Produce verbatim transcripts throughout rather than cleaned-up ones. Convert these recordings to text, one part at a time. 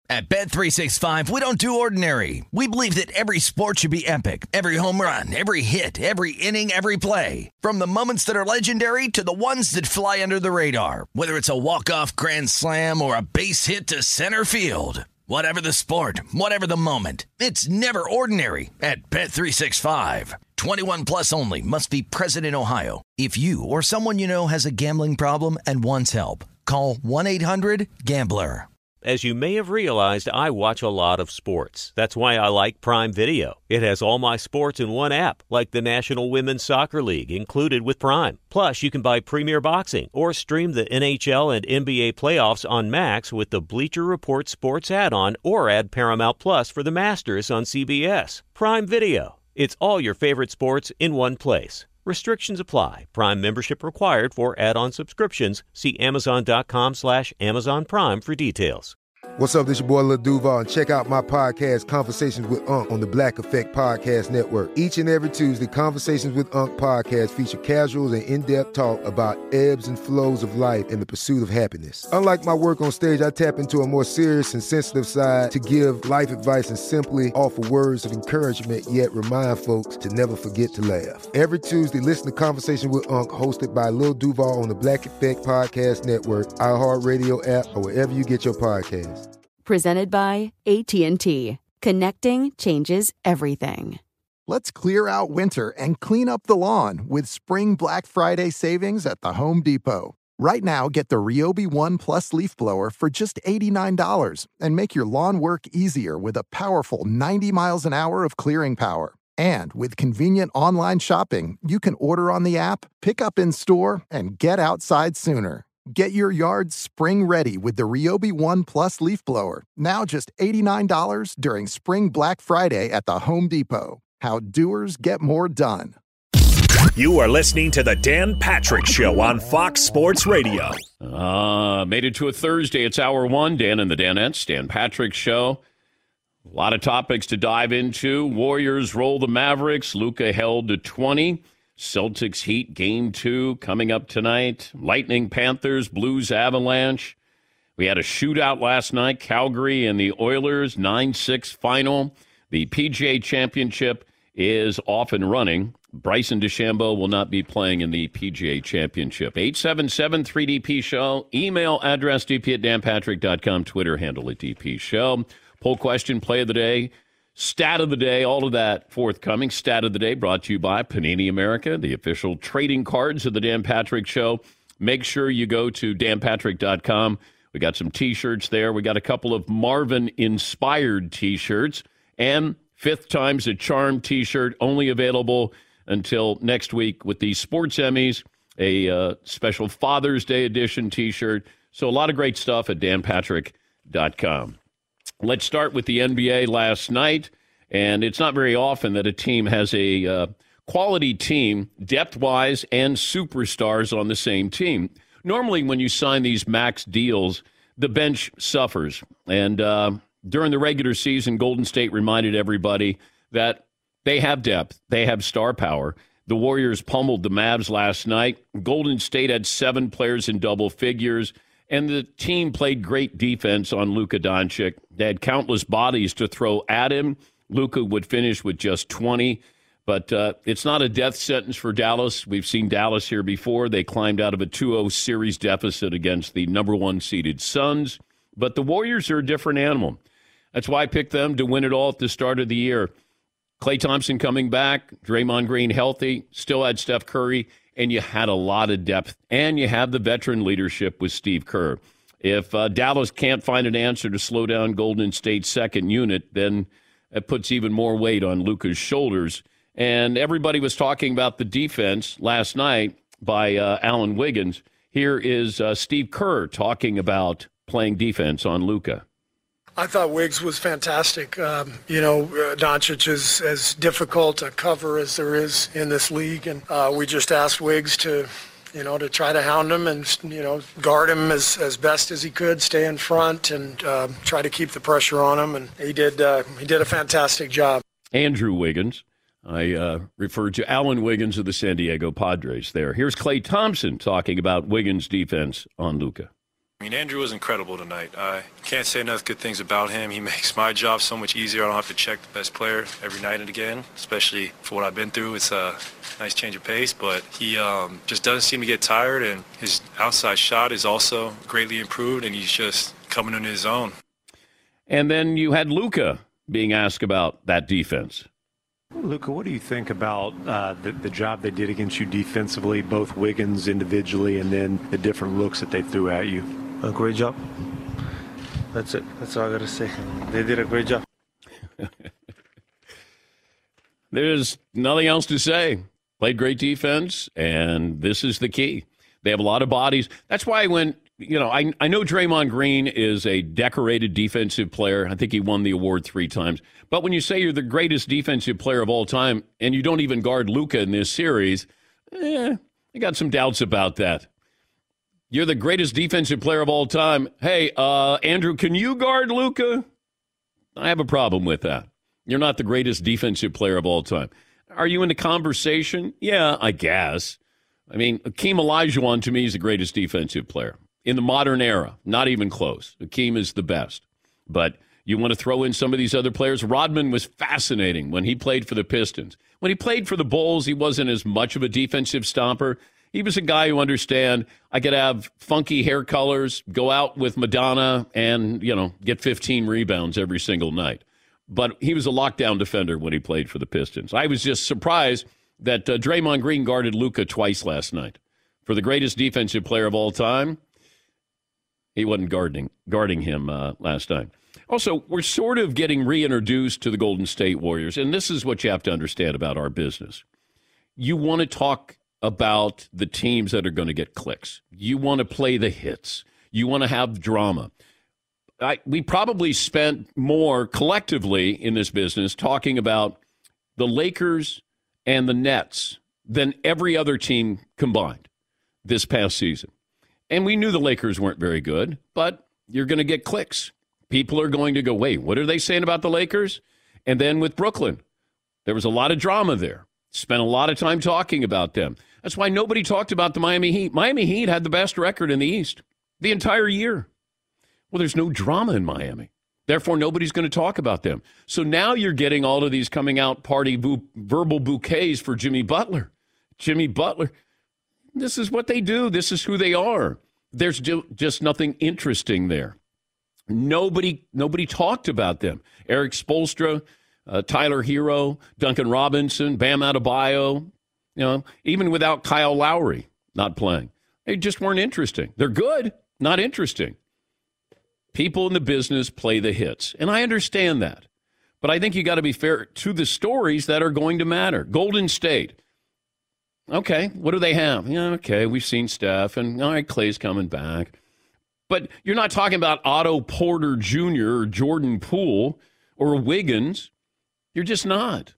At Bet three sixty-five, we don't do ordinary. We believe that every sport should be epic. Every home run, every hit, every inning, every play. From the moments that are legendary to the ones that fly under the radar. Whether it's a walk-off grand slam or a base hit to center field. Whatever the sport, whatever the moment. It's never ordinary at Bet three sixty-five. twenty-one plus only. Must be present in Ohio. If you or someone you know has a gambling problem and wants help, call one eight hundred gambler. As you may have realized, I watch a lot of sports. That's why I like Prime Video. It has all my sports in one app, like the National Women's Soccer League, included with Prime. Plus, you can buy Premier Boxing or stream the N H L and N B A playoffs on Max with the Bleacher Report Sports add-on, or add Paramount Plus for the Masters on C B S. Prime Video. It's all your favorite sports in one place. Restrictions apply. Prime membership required for add-on subscriptions. See Amazon.com slash Amazon Prime for details. What's up, this your boy Lil Duval, and check out my podcast, Conversations with Unc, on the Black Effect Podcast Network. Each and every Tuesday, Conversations with Unc podcast feature casuals and in-depth talk about ebbs and flows of life and the pursuit of happiness. Unlike my work on stage, I tap into a more serious and sensitive side to give life advice and simply offer words of encouragement, yet remind folks to never forget to laugh. Every Tuesday, listen to Conversation with Unc, hosted by Lil Duval on the Black Effect Podcast Network, iHeartRadio app, or wherever you get your podcasts. Presented by A T and T. Connecting changes everything. Let's clear out winter and clean up the lawn with spring Black Friday savings at the Home Depot. Right now, get the Ryobi One Plus leaf blower for just eighty-nine dollars and make your lawn work easier with a powerful ninety miles an hour of clearing power. And with convenient online shopping, you can order on the app, pick up in store, and get outside sooner. Get your yard spring ready with the Ryobi One Plus leaf blower. Now just eighty-nine dollars during Spring Black Friday at the Home Depot. How doers get more done. You are listening to the Dan Patrick Show on Fox Sports Radio. Uh, made it to a Thursday. It's hour one. Dan and the Danettes, Dan Patrick Show. A lot of topics to dive into. Warriors roll the Mavericks. Luka held to twenty. Celtics Heat game two coming up tonight. Lightning Panthers, Blues Avalanche. We had a shootout last night. Calgary and the Oilers, nine six final. The P G A Championship is off and running. Bryson DeChambeau will not be playing in the P G A Championship. eight seven seven three D P Show. Email address d p at dan patrick dot com. Twitter handle at D P Show. Poll question, play of the day. Stat of the day, all of that forthcoming. Stat of the day brought to you by Panini America, the official trading cards of the Dan Patrick Show. Make sure you go to dan patrick dot com. We got some T-shirts there. We got a couple of Marvin-inspired T-shirts. And Fifth Time's a Charm T-shirt, only available until next week with the Sports Emmys, a uh, special Father's Day edition T-shirt. So a lot of great stuff at dan patrick dot com. Let's start with the N B A last night, and it's not very often that a team has a uh, quality team, depth-wise, and superstars on the same team. Normally, when you sign these max deals, the bench suffers. And uh, during the regular season, Golden State reminded everybody that they have depth, they have star power. The Warriors pummeled the Mavs last night. Golden State had seven players in double figures. And the team played great defense on Luka Doncic. They had countless bodies to throw at him. Luka would finish with just twenty. But uh, it's not a death sentence for Dallas. We've seen Dallas here before. They climbed out of a two oh series deficit against the number one seeded Suns. But the Warriors are a different animal. That's why I picked them to win it all at the start of the year. Klay Thompson coming back, Draymond Green healthy, still had Steph Curry, and you had a lot of depth, and you have the veteran leadership with Steve Kerr. If uh, Dallas can't find an answer to slow down Golden State's second unit, then it puts even more weight on Luka's shoulders. And everybody was talking about the defense last night by uh, Alan Wiggins. Here is uh, Steve Kerr talking about playing defense on Luka. I thought Wiggs was fantastic. Um, you know, uh, Doncic is as difficult a cover as there is in this league, and uh, we just asked Wiggs to, you know, to try to hound him and, you know, guard him as, as best as he could, stay in front, and uh, try to keep the pressure on him. And he did. Uh, he did a fantastic job. Andrew Wiggins. I uh, referred to Alan Wiggins of the San Diego Padres there. Here's Klay Thompson talking about Wiggins' defense on Luka. I mean, Andrew was incredible tonight. I can't say enough good things about him. He makes my job so much easier. I don't have to check the best player every night and again, especially for what I've been through. It's a nice change of pace, but he um, just doesn't seem to get tired, and his outside shot is also greatly improved, and he's just coming into his own. And then you had Luka being asked about that defense. Luka, what do you think about uh, the, the job they did against you defensively, both Wiggins individually and then the different looks that they threw at you? A great job. That's it. That's all I got to say. They did a great job. There's nothing else to say. Played great defense, and this is the key. They have a lot of bodies. That's why when, you know, I, I know Draymond Green is a decorated defensive player. I think he won the award three times. But when you say you're the greatest defensive player of all time and you don't even guard Luka in this series, eh, I got some doubts about that. You're the greatest defensive player of all time. Hey, uh, Andrew, can you guard Luka? I have a problem with that. You're not the greatest defensive player of all time. Are you in the conversation? Yeah, I guess. I mean, Akeem Olajuwon, to me, is the greatest defensive player. In the modern era, not even close. Akeem is the best. But you want to throw in some of these other players? Rodman was fascinating when he played for the Pistons. When he played for the Bulls, he wasn't as much of a defensive stomper. He was a guy who understand I could have funky hair colors, go out with Madonna, and, you know, get fifteen rebounds every single night. But he was a lockdown defender when he played for the Pistons. I was just surprised that uh, Draymond Green guarded Luka twice last night. For the greatest defensive player of all time, he wasn't guarding, guarding him uh, last night. Also, we're sort of getting reintroduced to the Golden State Warriors, and this is what you have to understand about our business. You want to talk about the teams that are going to get clicks. You want to play the hits. You want to have drama. I, we probably spent more collectively in this business talking about the Lakers and the Nets than every other team combined this past season. And we knew the Lakers weren't very good, but you're going to get clicks. People are going to go, wait, what are they saying about the Lakers? And then with Brooklyn, there was a lot of drama there. Spent a lot of time talking about them. That's why nobody talked about the Miami Heat. Miami Heat had the best record in the East the entire year. Well, there's no drama in Miami. Therefore, nobody's going to talk about them. So now you're getting all of these coming out party bu- verbal bouquets for Jimmy Butler. Jimmy Butler, this is what they do. This is who they are. There's ju- just nothing interesting there. Nobody, nobody talked about them. Eric Spoelstra, uh, Tyler Hero, Duncan Robinson, Bam Adebayo, you know, even without Kyle Lowry not playing. They just weren't interesting. They're good, not interesting. People in the business play the hits, and I understand that. But I think you got to be fair to the stories that are going to matter. Golden State. Okay, what do they have? Yeah, okay, we've seen Steph, and all right, Clay's coming back. But you're not talking about Otto Porter Junior or Jordan Poole or Wiggins. You're just not.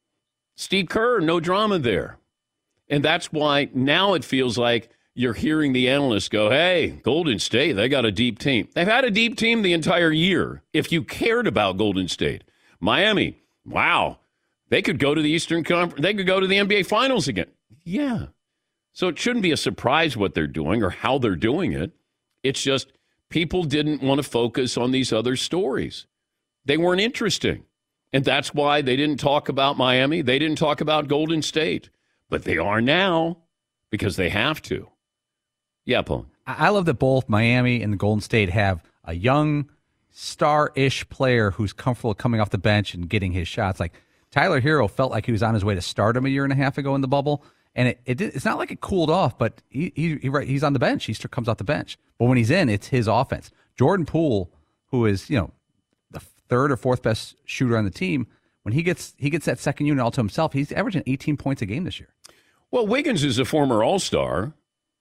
Steve Kerr, no drama there. And that's why now it feels like you're hearing the analysts go, hey, Golden State, they got a deep team. They've had a deep team the entire year. If you cared about Golden State. Miami, wow, they could go to the Eastern Conference. They could go to the N B A Finals again. Yeah. So it shouldn't be a surprise what they're doing or how they're doing it. It's just people didn't want to focus on these other stories. They weren't interesting. And that's why they didn't talk about Miami. They didn't talk about Golden State. But they are now because they have to. Yeah, Paul. I love that both Miami and the Golden State have a young, star-ish player who's comfortable coming off the bench and getting his shots. Like Tyler Hero felt like he was on his way to stardom a year and a half ago in the bubble. And it, it it's not like it cooled off, but he, he, he he's on the bench. He still comes off the bench. But when he's in, it's his offense. Jordan Poole, who is, you know, the third or fourth best shooter on the team, when he gets he gets that second unit all to himself, he's averaging eighteen points a game this year. Well, Wiggins is a former All-Star.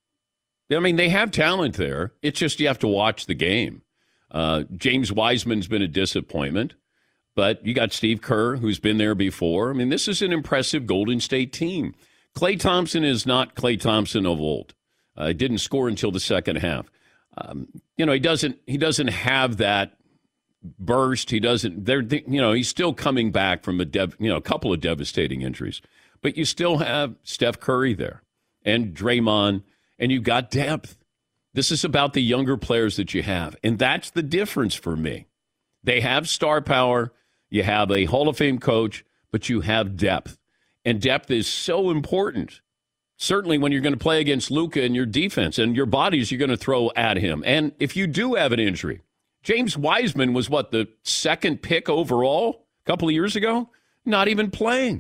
I mean, they have talent there. It's just you have to watch the game. Uh, James Wiseman's been a disappointment, but you got Steve Kerr, who's been there before. I mean, this is an impressive Golden State team. Klay Thompson is not Klay Thompson of old. Uh, he didn't score until the second half. Um, you know, he doesn't. He doesn't have that burst. He doesn't. They're. You know, he's still coming back from a dev, you know a couple of devastating injuries. But you still have Steph Curry there and Draymond, and you've got depth. This is about the younger players that you have. And that's the difference for me. They have star power. You have a Hall of Fame coach, but you have depth. And depth is so important. Certainly when you're going to play against Luka and your defense and your bodies you're going to throw at him. And if you do have an injury, James Wiseman was, what, the second pick overall a couple of years ago? Not even playing.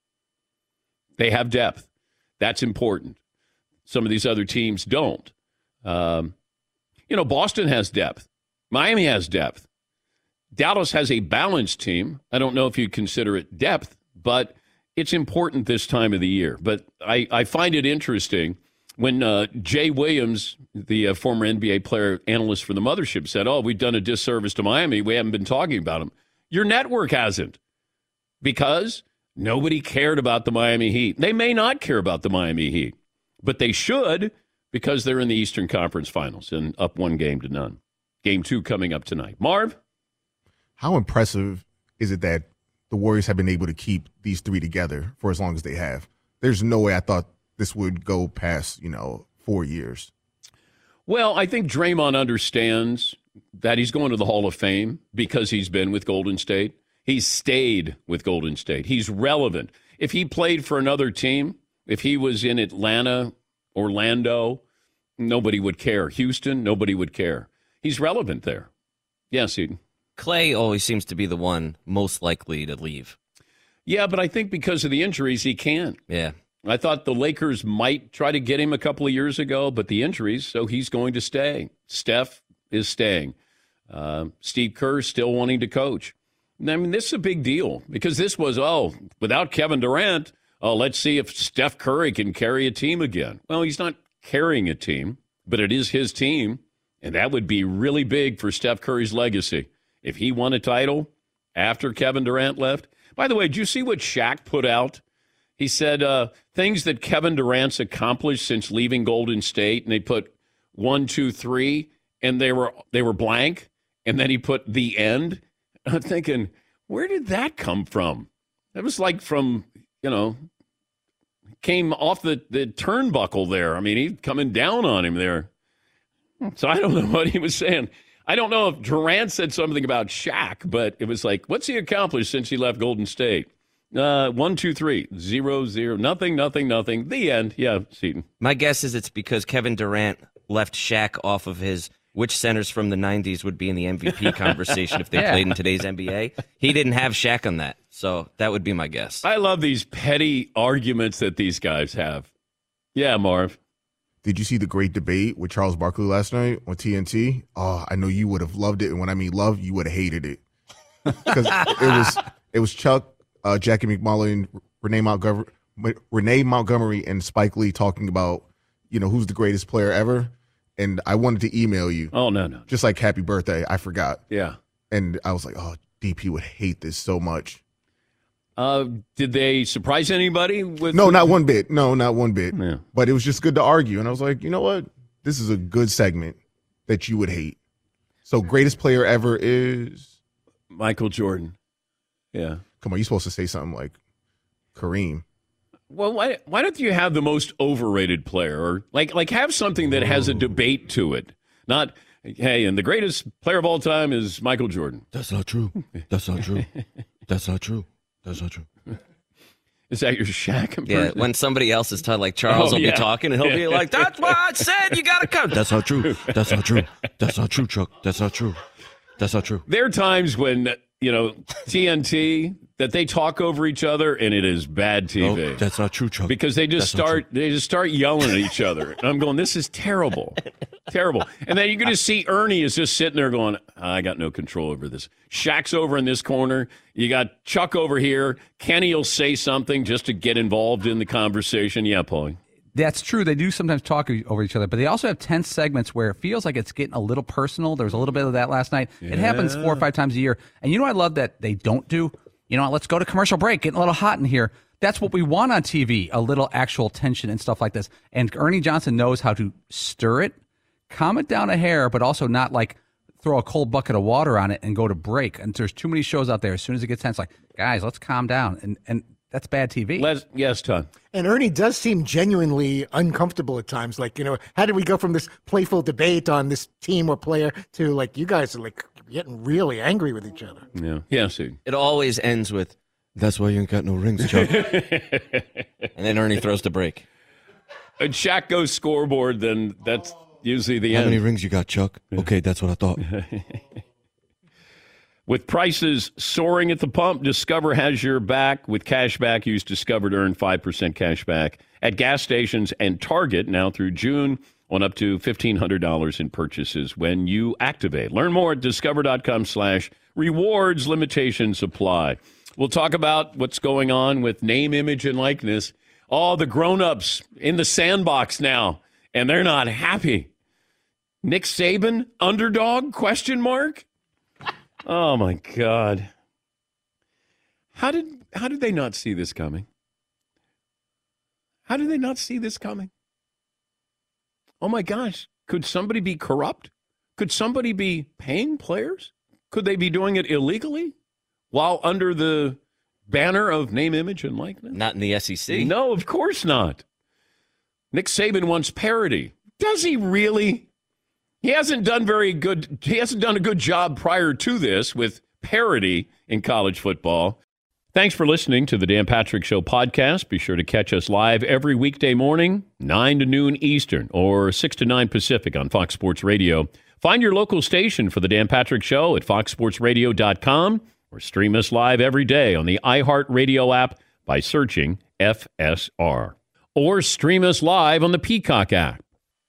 They have depth. That's important. Some of these other teams don't. Um, you know, Boston has depth. Miami has depth. Dallas has a balanced team. I don't know if you'd consider it depth, but it's important this time of the year. But I, I find it interesting when uh, Jay Williams, the uh, former N B A player analyst for the Mothership, said, oh, we've done a disservice to Miami. We haven't been talking about them. Your network hasn't, because nobody cared about the Miami Heat. They may not care about the Miami Heat, but they should, because they're in the Eastern Conference Finals and up one game to none. Game two coming up tonight. Marv? How impressive is it that the Warriors have been able to keep these three together for as long as they have? There's no way I thought this would go past, you know, four years. Well, I think Draymond understands that he's going to the Hall of Fame because he's been with Golden State. He's stayed with Golden State. He's relevant. If he played for another team, if he was in Atlanta, Orlando, nobody would care. Houston, nobody would care. He's relevant there. Yes, Eden. Clay always seems to be the one most likely to leave. Yeah, but I think because of the injuries, he can't. Yeah. I thought the Lakers might try to get him a couple of years ago, but the injuries, so he's going to stay. Steph is staying. Uh, Steve Kerr still wanting to coach. I mean, this is a big deal because this was, oh, without Kevin Durant, oh, let's see if Steph Curry can carry a team again. Well, he's not carrying a team, but it is his team, and that would be really big for Steph Curry's legacy. If he won a title after Kevin Durant left. By the way, did you see what Shaq put out? He said uh, things that Kevin Durant's accomplished since leaving Golden State, and they put one, two, three, and they were they were blank, and then he put the end. I'm thinking, where did that come from? That was like from, you know, came off the, the turnbuckle there. I mean, he's coming down on him there. So I don't know what he was saying. I don't know if Durant said something about Shaq, but it was like, what's he accomplished since he left Golden State? Uh, one, two, three, zero, zero, nothing, nothing, nothing. The end. Yeah, Seton. My guess is it's because Kevin Durant left Shaq off of his which centers from the nineties would be in the M V P conversation if they yeah. played in today's N B A. He didn't have Shaq on that, so that would be my guess. I love these petty arguments that these guys have. Yeah, Marv. Did you see the great debate with Charles Barkley last night on T N T? Oh, I know you would have loved it, and when I mean love, you would have hated it. Because it was it was Chuck, uh, Jackie McMullen, Renee Montgomery, Renee Montgomery, and Spike Lee talking about, you know, who's the greatest player ever. And I wanted to email you. Oh, no, no. Just like happy birthday. I forgot. Yeah. And I was like, oh, D P would hate this so much. Uh, did they surprise anybody? With No, not one bit. No, not one bit. Yeah. But it was just good to argue. And I was like, you know what? This is a good segment that you would hate. So greatest player ever is? Michael Jordan. Yeah. Come on, you're supposed to say something like Kareem. Well, why why don't you have the most overrated player, or like like have something that has a debate to it? Not, hey, and the greatest player of all time is Michael Jordan. That's not true. That's not true. That's not true. That's not true. Is that your Shaq impression? Yeah, when somebody else is talking, like Charles Oh, will yeah. be talking, and he'll be like, "That's what I said. You got to come." That's not true. That's not true. That's not true, Chuck. That's not true. That's not true. There are times when, you know, T N T, that they talk over each other, and it is bad T V. No, that's not true, Chuck. Because they just That's not start they just start yelling at each other. And I'm going, this is terrible. Terrible. And then you're going to see Ernie is just sitting there going, I got no control over this. Shaq's over in this corner. You got Chuck over here. Kenny will say something just to get involved in the conversation. Yeah, Paulie. That's true. They do sometimes talk over each other, but they also have tense segments where it feels like it's getting a little personal. There was a little bit of that last night. Yeah. It happens four or five times a year. And you know what I love that they don't do? You know, let's go to commercial break, getting a little hot in here. That's what we want on T V, a little actual tension and stuff like this. And Ernie Johnson knows how to stir it, calm it down a hair, but also not like throw a cold bucket of water on it and go to break. And there's too many shows out there. As soon as it gets tense, like, guys, let's calm down. And and that's bad T V. Les, yes, Todd. And Ernie does seem genuinely uncomfortable at times. Like, you know, how did we go from this playful debate on this team or player to, like, you guys are, like, getting really angry with each other? Yeah. Yeah, see. It always ends with, that's why you ain't got no rings, Chuck. And then Ernie throws the break. And Shaq goes scoreboard, then that's usually the How end. many rings you got, Chuck? Okay, that's what I thought. With prices soaring at the pump, Discover has your back. With cash back, use Discover to earn five percent cash back at gas stations and Target now through June on up to fifteen hundred dollars in purchases when you activate. Learn more at discover.com slash rewards. Limitations apply. We'll talk about what's going on with name, image, and likeness. All the grown-ups in the sandbox now, and they're not happy. Nick Saban, underdog, question mark? Oh, my God. How did how did they not see this coming? How did they not see this coming? Oh, my gosh. Could somebody be corrupt? Could somebody be paying players? Could they be doing it illegally while under the banner of name, image, and likeness? Not in the S E C. No, of course not. Nick Saban wants parity. Does he really? He hasn't done very good. He hasn't done a good job prior to this with parity in college football. Thanks for listening to the Dan Patrick Show podcast. Be sure to catch us live every weekday morning, nine to noon Eastern or six to nine Pacific on Fox Sports Radio. Find your local station for the Dan Patrick Show at fox sports radio dot com or stream us live every day on the iHeartRadio app by searching F S R. Or stream us live on the Peacock app.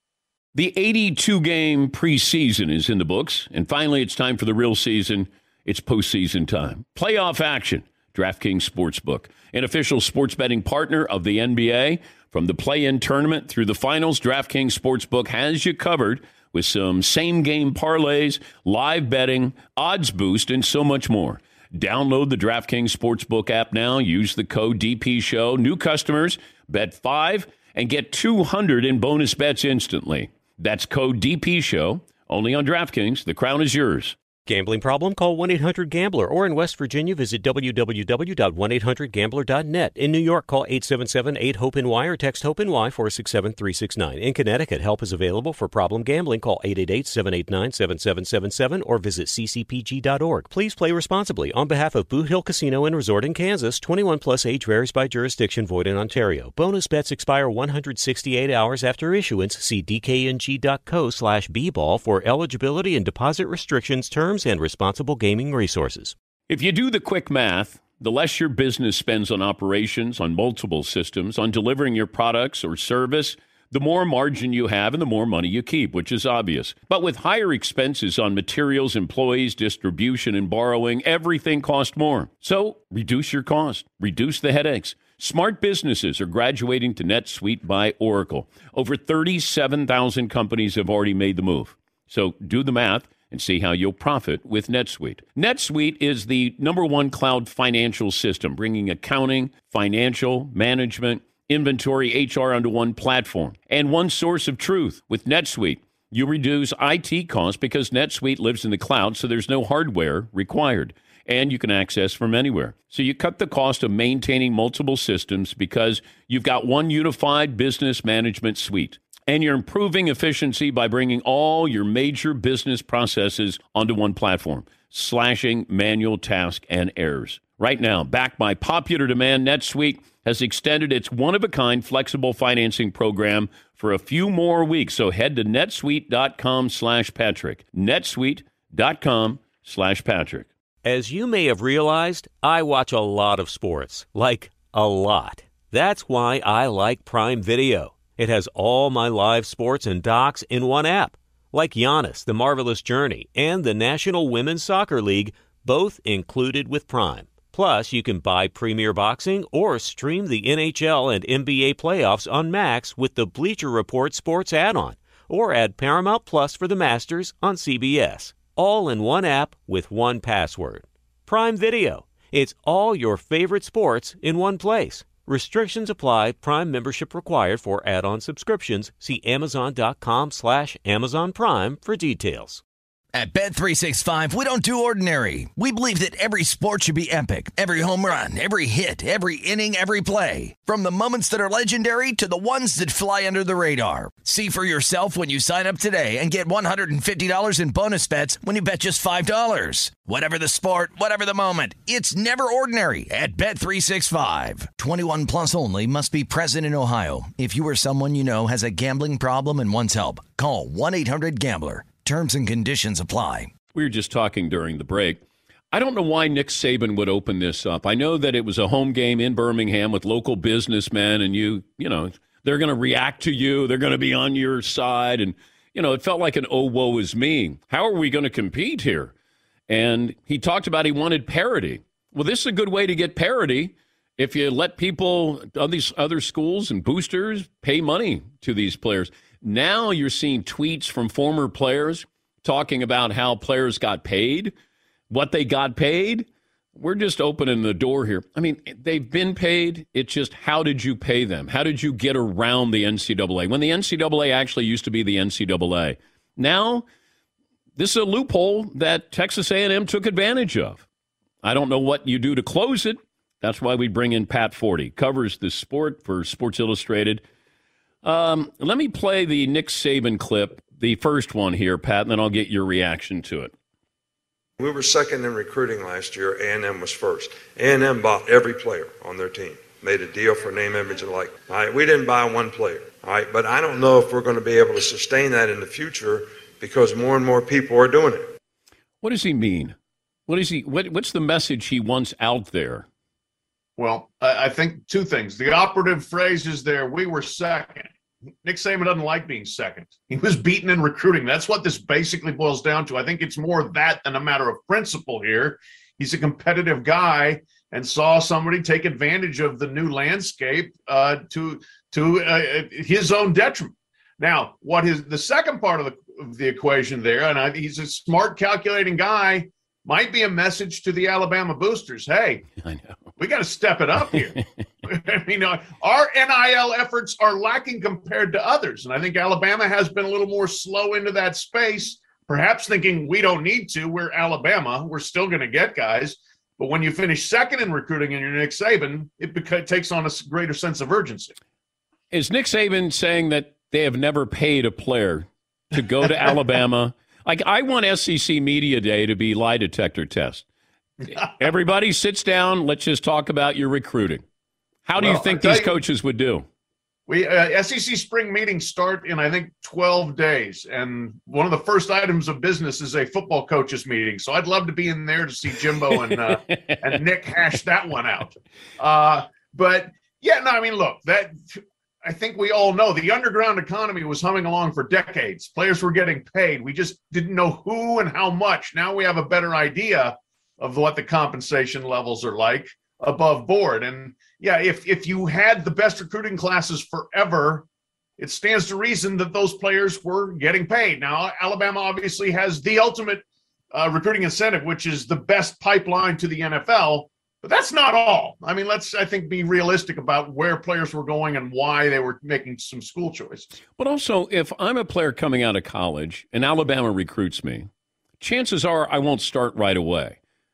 The eighty-two game preseason is in the books, and finally it's time for the real season. It's postseason time. Playoff action. DraftKings Sportsbook, an official sports betting partner of the N B A. From the play-in tournament through the finals, DraftKings Sportsbook has you covered with some same-game parlays, live betting, odds boost, and so much more. Download the DraftKings Sportsbook app now. Use the code D P Show. New customers, bet five and get two hundred in bonus bets instantly. That's code D P Show, only on DraftKings. The crown is yours. Gambling problem? Call one eight hundred gambler. Or in West Virginia, visit w w w dot one eight hundred gambler dot net. In New York, call eight seven seven eight hope N Y or text HOPE-NY four six seven three six nine. In Connecticut, help is available for problem gambling. Call eight eight eight seven eight nine seven seven seven seven or visit c c p g dot org. Please play responsibly. On behalf of Boot Hill Casino and Resort in Kansas, twenty-one plus age varies by jurisdiction, void in Ontario. Bonus bets expire one hundred sixty-eight hours after issuance. See d k n g dot co slash b ball for eligibility and deposit restrictions, terms, and responsible gaming resources. If you do the quick math, the less your business spends on operations, on multiple systems, on delivering your products or service, the more margin you have and the more money you keep, which is obvious. But with higher expenses on materials, employees, distribution, and borrowing, everything costs more. So reduce your cost, reduce the headaches. Smart businesses are graduating to NetSuite by Oracle. Over thirty-seven thousand companies have already made the move. So do the math and see how you'll profit with NetSuite. NetSuite is the number one cloud financial system, bringing accounting, financial, management, inventory, H R onto one platform and one source of truth. With NetSuite, you reduce I T costs because NetSuite lives in the cloud, so there's no hardware required, and you can access from anywhere. So you cut the cost of maintaining multiple systems because you've got one unified business management suite. And you're improving efficiency by bringing all your major business processes onto one platform, slashing manual tasks and errors. Right now, backed by popular demand, NetSuite has extended its one-of-a-kind flexible financing program for a few more weeks. So head to netsuite.com slash Patrick. netsuite.com slash Patrick. As you may have realized, I watch a lot of sports. Like, a lot. That's why I like Prime Video. It has all my live sports and docs in one app, like Giannis, The Marvelous Journey, and the National Women's Soccer League, both included with Prime. Plus, you can buy Premier Boxing or stream the N H L and N B A playoffs on Max with the Bleacher Report Sports add-on, or add Paramount Plus for the Masters on C B S. All in one app with one password. Prime Video. It's all your favorite sports in one place. Restrictions apply. Prime membership required for add-on subscriptions. See amazon.com slash Amazon Prime for details. At Bet three sixty-five, we don't do ordinary. We believe that every sport should be epic. Every home run, every hit, every inning, every play. From the moments that are legendary to the ones that fly under the radar. See for yourself when you sign up today and get one hundred fifty dollars in bonus bets when you bet just five dollars. Whatever the sport, whatever the moment, it's never ordinary at Bet three sixty-five. twenty-one plus only. Must be present in Ohio. If you or someone you know has a gambling problem and wants help, call one eight hundred gambler. Terms and conditions apply. We were just talking during the break. I don't know why Nick Saban would open this up. I know that it was a home game in Birmingham with local businessmen, and you, you know, they're going to react to you. They're going to be on your side. And, you know, it felt like an oh, woe is me. How are we going to compete here? And he talked about he wanted parity. Well, this is a good way to get parity if you let people, of these other schools and boosters, pay money to these players. Now you're seeing tweets from former players talking about how players got paid, what they got paid. We're just opening the door here. I mean, they've been paid. It's just, how did you pay them? How did you get around the N C double A? When the N C double A actually used to be the N C double A. Now, this is a loophole that Texas A and M took advantage of. I don't know what you do to close it. That's why we bring in Pat Forty, covers the sport for Sports Illustrated. Um, let me play the Nick Saban clip, the first one here, Pat, and then I'll get your reaction to it. We were second in recruiting last year. A and M was first. A and M bought every player on their team, made a deal for name, image, and like. All right, we didn't buy one player. All right, but I don't know if we're going to be able to sustain that in the future because more and more people are doing it. What does he mean? What is he? What, what's the message he wants out there? Well, I think two things. The operative phrase is there, we were second. Nick Saban doesn't like being second. He was beaten in recruiting. That's what this basically boils down to. I think it's more of that than a matter of principle here. He's a competitive guy and saw somebody take advantage of the new landscape uh, to to uh, his own detriment. Now, what is the second part of the, of the equation there, and I, he's a smart, calculating guy, might be a message to the Alabama boosters. Hey, I know. We got to step it up here. I mean, uh, our N I L efforts are lacking compared to others. And I think Alabama has been a little more slow into that space, perhaps thinking we don't need to. We're Alabama. We're still going to get guys. But when you finish second in recruiting and you're Nick Saban, it beca- takes on a greater sense of urgency. Is Nick Saban saying that they have never paid a player to go to Alabama? Like, I want S E C Media Day to be lie detector test. Everybody sits down. Let's just talk about your recruiting. How do well, you think these you, coaches would do? We uh, S E C spring meetings start in, I think, twelve days. And one of the first items of business is a football coaches meeting. So I'd love to be in there to see Jimbo and uh, and Nick hash that one out. Uh, but, yeah, no, I mean, look, that I think we all know the underground economy was humming along for decades. Players were getting paid. We just didn't know who and how much. Now we have a better idea of what the compensation levels are like above board. And yeah, if if you had the best recruiting classes forever, it stands to reason that those players were getting paid. Now, Alabama obviously has the ultimate uh, recruiting incentive, which is the best pipeline to the N F L, but that's not all. I mean, let's, I think, be realistic about where players were going and why they were making some school choices. But also, if I'm a player coming out of college and Alabama recruits me, chances are I won't start right away.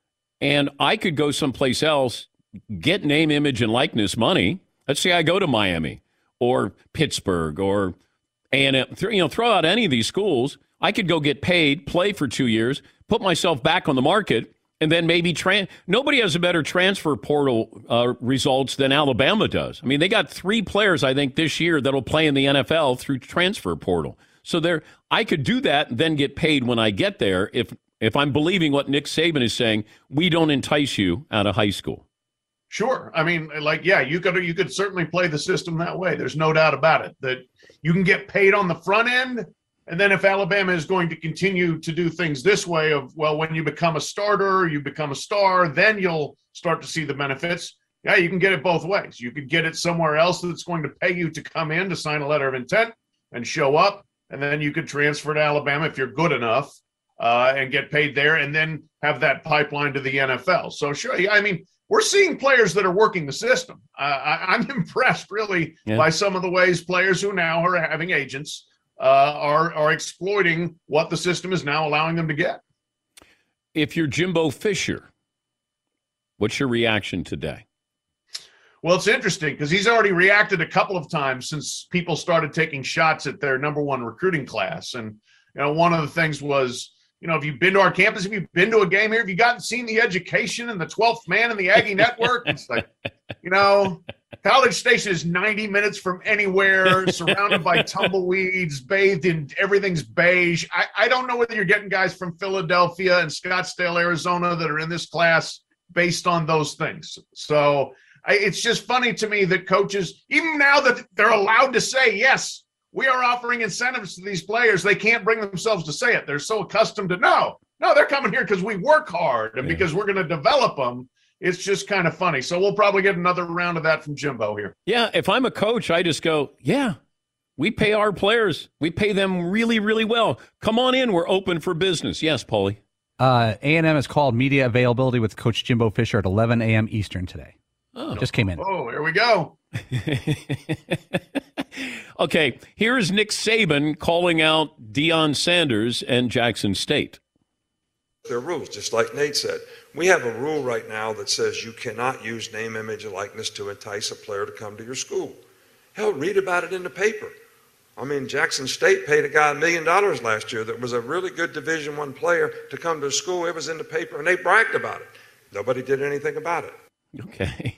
And I could go someplace else, get name, image, and likeness money. Let's say I go to Miami or Pittsburgh or A and M. You know, throw out any of these schools. I could go get paid, play for two years, put myself back on the market, and then maybe tra- nobody has a better transfer portal uh, results than Alabama does. I mean, they got three players, I think, this year that'll play in the N F L through transfer portal. So there, I could do that and then get paid when I get there if If I'm believing what Nick Saban is saying, we don't entice you out of high school. Sure. I mean, like, yeah, you could you could certainly play the system that way. There's no doubt about it, that you can get paid on the front end. And then if Alabama is going to continue to do things this way of, well, when you become a starter, you become a star, then you'll start to see the benefits. Yeah, you can get it both ways. You could get it somewhere else that's going to pay you to come in to sign a letter of intent and show up. And then you could transfer to Alabama if you're good enough. Uh, and get paid there and then have that pipeline to the N F L. So, sure, I mean, we're seeing players that are working the system. Uh, I, I'm impressed, really, yeah. by some of the ways players who now are having agents uh, are are exploiting what the system is now allowing them to get. If you're Jimbo Fisher, what's your reaction today? Well, it's interesting because he's already reacted a couple of times since people started taking shots at their number one recruiting class. And, you know, one of the things was, you know, have you been to our campus? Have you been to a game here? Have you gotten seen the education and the twelfth man in the Aggie Network? It's like, you know, College Station is ninety minutes from anywhere, surrounded by tumbleweeds, bathed in everything's beige. I, I don't know whether you're getting guys from Philadelphia and Scottsdale, Arizona that are in this class based on those things. So I, it's just funny to me that coaches, even now that they're allowed to say, yes, we are offering incentives to these players, they can't bring themselves to say it. They're so accustomed to, no, no, they're coming here because we work hard and yeah. because we're going to develop them. It's just kind of funny. So we'll probably get another round of that from Jimbo here. Yeah, if I'm a coach, I just go, yeah, we pay our players. We pay them really, really well. Come on in. We're open for business. Yes, Paulie. Uh, A and M has called media availability with Coach Jimbo Fisher at eleven a.m. Eastern today. Oh. Just came in. Oh, here we go. Okay, here's Nick Saban calling out Deion Sanders and Jackson State. There are rules, just like Nate said. We have a rule right now that says you cannot use name, image, and likeness to entice a player to come to your school. Hell, read about it in the paper. I mean, Jackson State paid a guy a million dollars last year that was a really good Division One player to come to school. It was in the paper, and they bragged about it. Nobody did anything about it. Okay.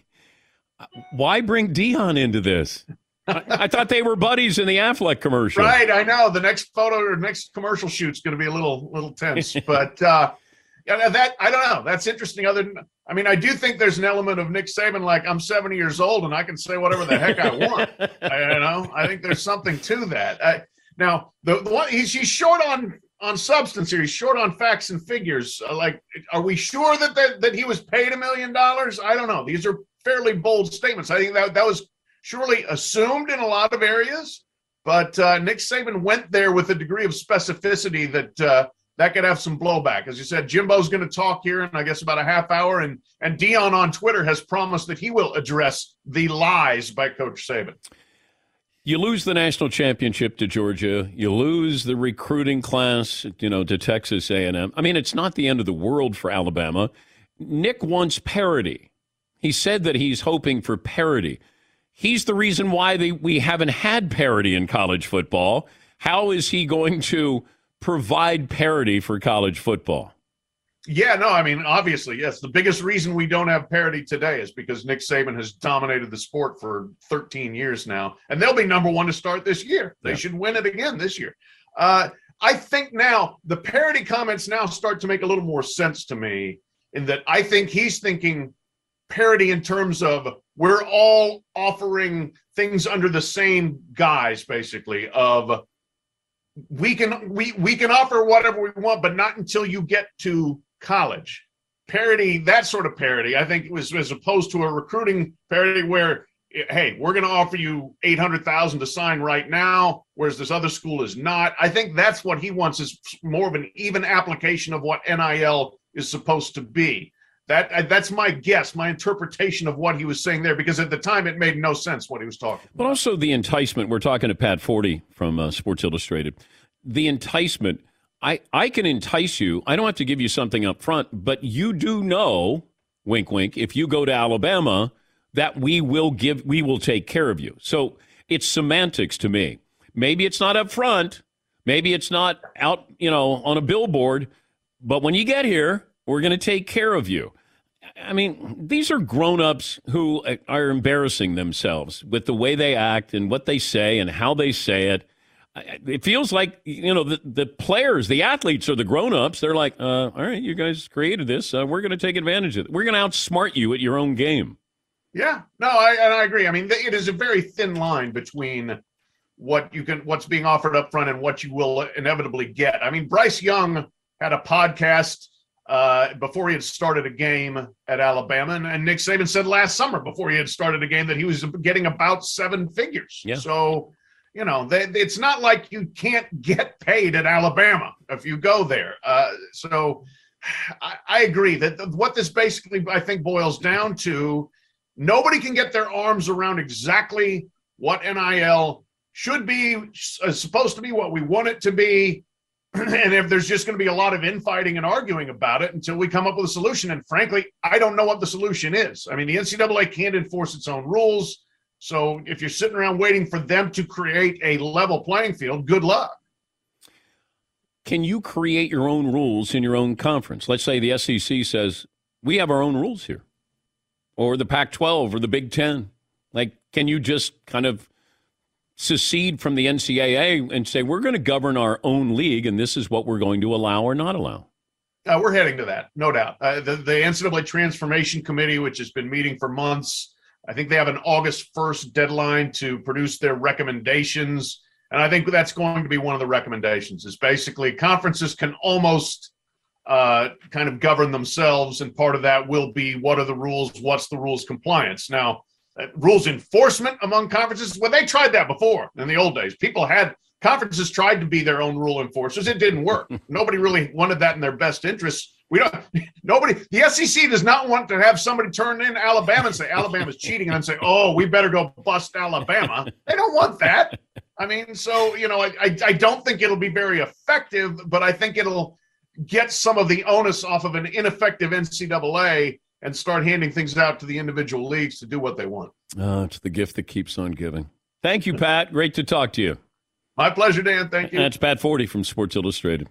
Why bring Deion into this? I, I thought they were buddies in the Affleck commercial. Right, I know. The next photo or next commercial shoot's going to be a little little tense. But uh, yeah, that I don't know. That's interesting. Other than, I mean, I do think there's an element of Nick Saban, like, I'm seventy years old and I can say whatever the heck I want. I, you know, I think there's something to that. I, now, the, the one he's, he's short on on substance here. He's short on facts and figures. Uh, like, are we sure that, that that he was paid a million dollars? I don't know. These are fairly bold statements. I think that that was surely assumed in a lot of areas, but uh, Nick Saban went there with a degree of specificity that uh, that could have some blowback. As you said, Jimbo's going to talk here in, I guess, about a half hour, and and Deion on Twitter has promised that he will address the lies by Coach Saban. You lose the national championship to Georgia. You lose the recruiting class, you know, to Texas A and M. I mean, it's not the end of the world for Alabama. Nick wants parity. He said that he's hoping for parity. He's the reason why they, we haven't had parity in college football. How is he going to provide parity for college football? Yeah, no, I mean, obviously, yes. The biggest reason we don't have parity today is because Nick Saban has dominated the sport for thirteen years now, and they'll be number one to start this year. They yeah. should win it again this year. Uh, I think now the parity comments now start to make a little more sense to me, in that I think he's thinking parity in terms of we're all offering things under the same guise, basically, of we can we we can offer whatever we want, but not until you get to college. Parity, that sort of parity, I think, was as opposed to a recruiting parity where, hey, we're going to offer you eight hundred thousand dollars to sign right now, whereas this other school is not. I think that's what he wants, is more of an even application of what N I L is supposed to be. That that's my guess, my interpretation of what he was saying there, because at the time it made no sense what he was talking about. But also the enticement. We're talking to Pat Forty from uh, Sports Illustrated. The enticement. I, I can entice you. I don't have to give you something up front, but you do know, wink, wink, if you go to Alabama, that we will give, we will take care of you. So it's semantics to me. Maybe it's not up front. Maybe it's not out, you know, on a billboard. But when you get here, we're going to take care of you. I mean, these are grown-ups who are embarrassing themselves with the way they act and what they say and how they say it. It feels like, you know, the, the players, the athletes are the grown-ups. They're like, uh, all right, you guys created this. Uh, we're going to take advantage of it. We're going to outsmart you at your own game. Yeah, no, I, and I agree. I mean, it is a very thin line between what you can, what's being offered up front and what you will inevitably get. I mean, Bryce Young had a podcast uh, before he had started a game at Alabama, and, and Nick Saban said last summer before he had started a game that he was getting about seven figures. Yeah. So, you know, they, it's not like you can't get paid at Alabama if you go there. Uh, so I, I agree that th- what this basically, I think, boils down to, nobody can get their arms around exactly what N I L should be uh, supposed to be what we want it to be. And if there's just going to be a lot of infighting and arguing about it until we come up with a solution. And frankly, I don't know what the solution is. I mean, the N C double A can't enforce its own rules. So if you're sitting around waiting for them to create a level playing field, good luck. Can you create your own rules in your own conference? Let's say the S E C says, we have our own rules here. Or the Pac twelve or the Big Ten. Like, can you just kind of secede from the N C double A and say, we're going to govern our own league, and this is what we're going to allow or not allow? Uh, we're heading to that, no doubt. Uh, the, the N C double A Transformation Committee, which has been meeting for months, I think they have an August first deadline to produce their recommendations. And I think that's going to be one of the recommendations, is basically conferences can almost uh, kind of govern themselves. And part of that will be, what are the rules? What's the rules compliance? Now, uh, rules enforcement among conferences, well, they tried that before in the old days. People had, conferences tried to be their own rule enforcers. It didn't work. Nobody really wanted that in their best interests. We don't, nobody, the S E C does not want to have somebody turn in Alabama and say, Alabama's cheating, and then say, oh, we better go bust Alabama. They don't want that. I mean, so, you know, I, I, I don't think it'll be very effective, but I think it'll get some of the onus off of an ineffective N C double A and start handing things out to the individual leagues to do what they want. Uh, it's the gift that keeps on giving. Thank you, Pat. Great to talk to you. My pleasure, Dan. Thank you. That's Pat Forty from Sports Illustrated.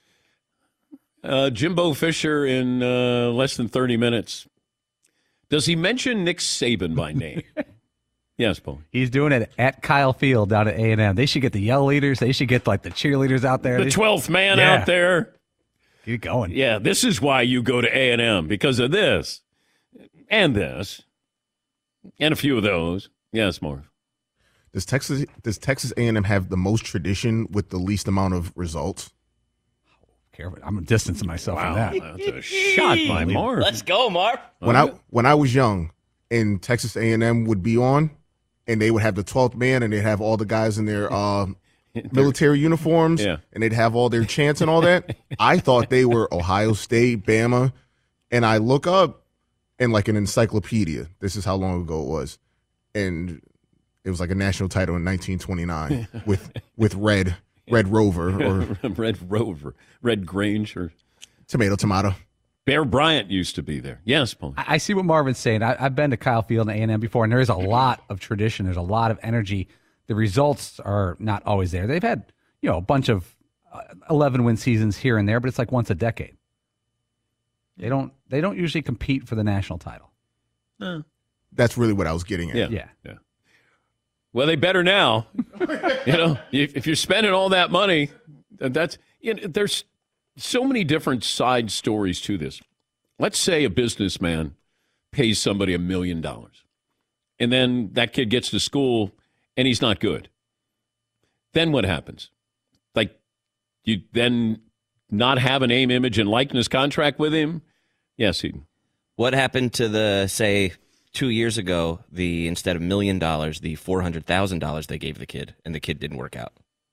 Uh, Jimbo Fisher in uh, less than thirty minutes. Does he mention Nick Saban by name? Yes, Paul. He's doing it at Kyle Field down at A and M. They should get the yell leaders. They should get like the cheerleaders out there. The twelfth man yeah. out there. Keep going. Yeah, this is why you go to A and M, because of this and this and a few of those. Yes, Marv. Does Texas does Texas A and M have the most tradition with the least amount of results? Careful, I'm distancing myself wow, from that. That's a shot by Marv. Let's go, Marv. When I when I was young, and Texas A and M would be on, and they would have the twelfth man, and they'd have all the guys in their uh, military uniforms, yeah. and they'd have all their chants and all that. I thought they were Ohio State, Bama, and I look up, and like an encyclopedia, this is how long ago it was, and it was like a national title in nineteen twenty-nine with with Red Red Rover or Red Rover, Red Grange or tomato tomato. Bear Bryant used to be there. Yes, Paul. I, I see what Marvin's saying. I, I've been to Kyle Field and A and M before, and there is a lot of tradition. There's a lot of energy. The results are not always there. They've had, you know, a bunch of uh, eleven win seasons here and there, but it's like once a decade. They don't. They don't usually compete for the national title. No. That's really what I was getting at. Yeah. Yeah. yeah. Well, they better now. You know, if, if you're spending all that money, that's you know, there's so many different side stories to this. Let's say a businessman pays somebody a million dollars, and then that kid gets to school and he's not good. Then what happens? Like, you then not have a name, image, and likeness contract with him? Yes, Eden. What happened to the, say, two years ago, the instead of a million dollars, the four hundred thousand dollars they gave the kid, and the kid didn't work out?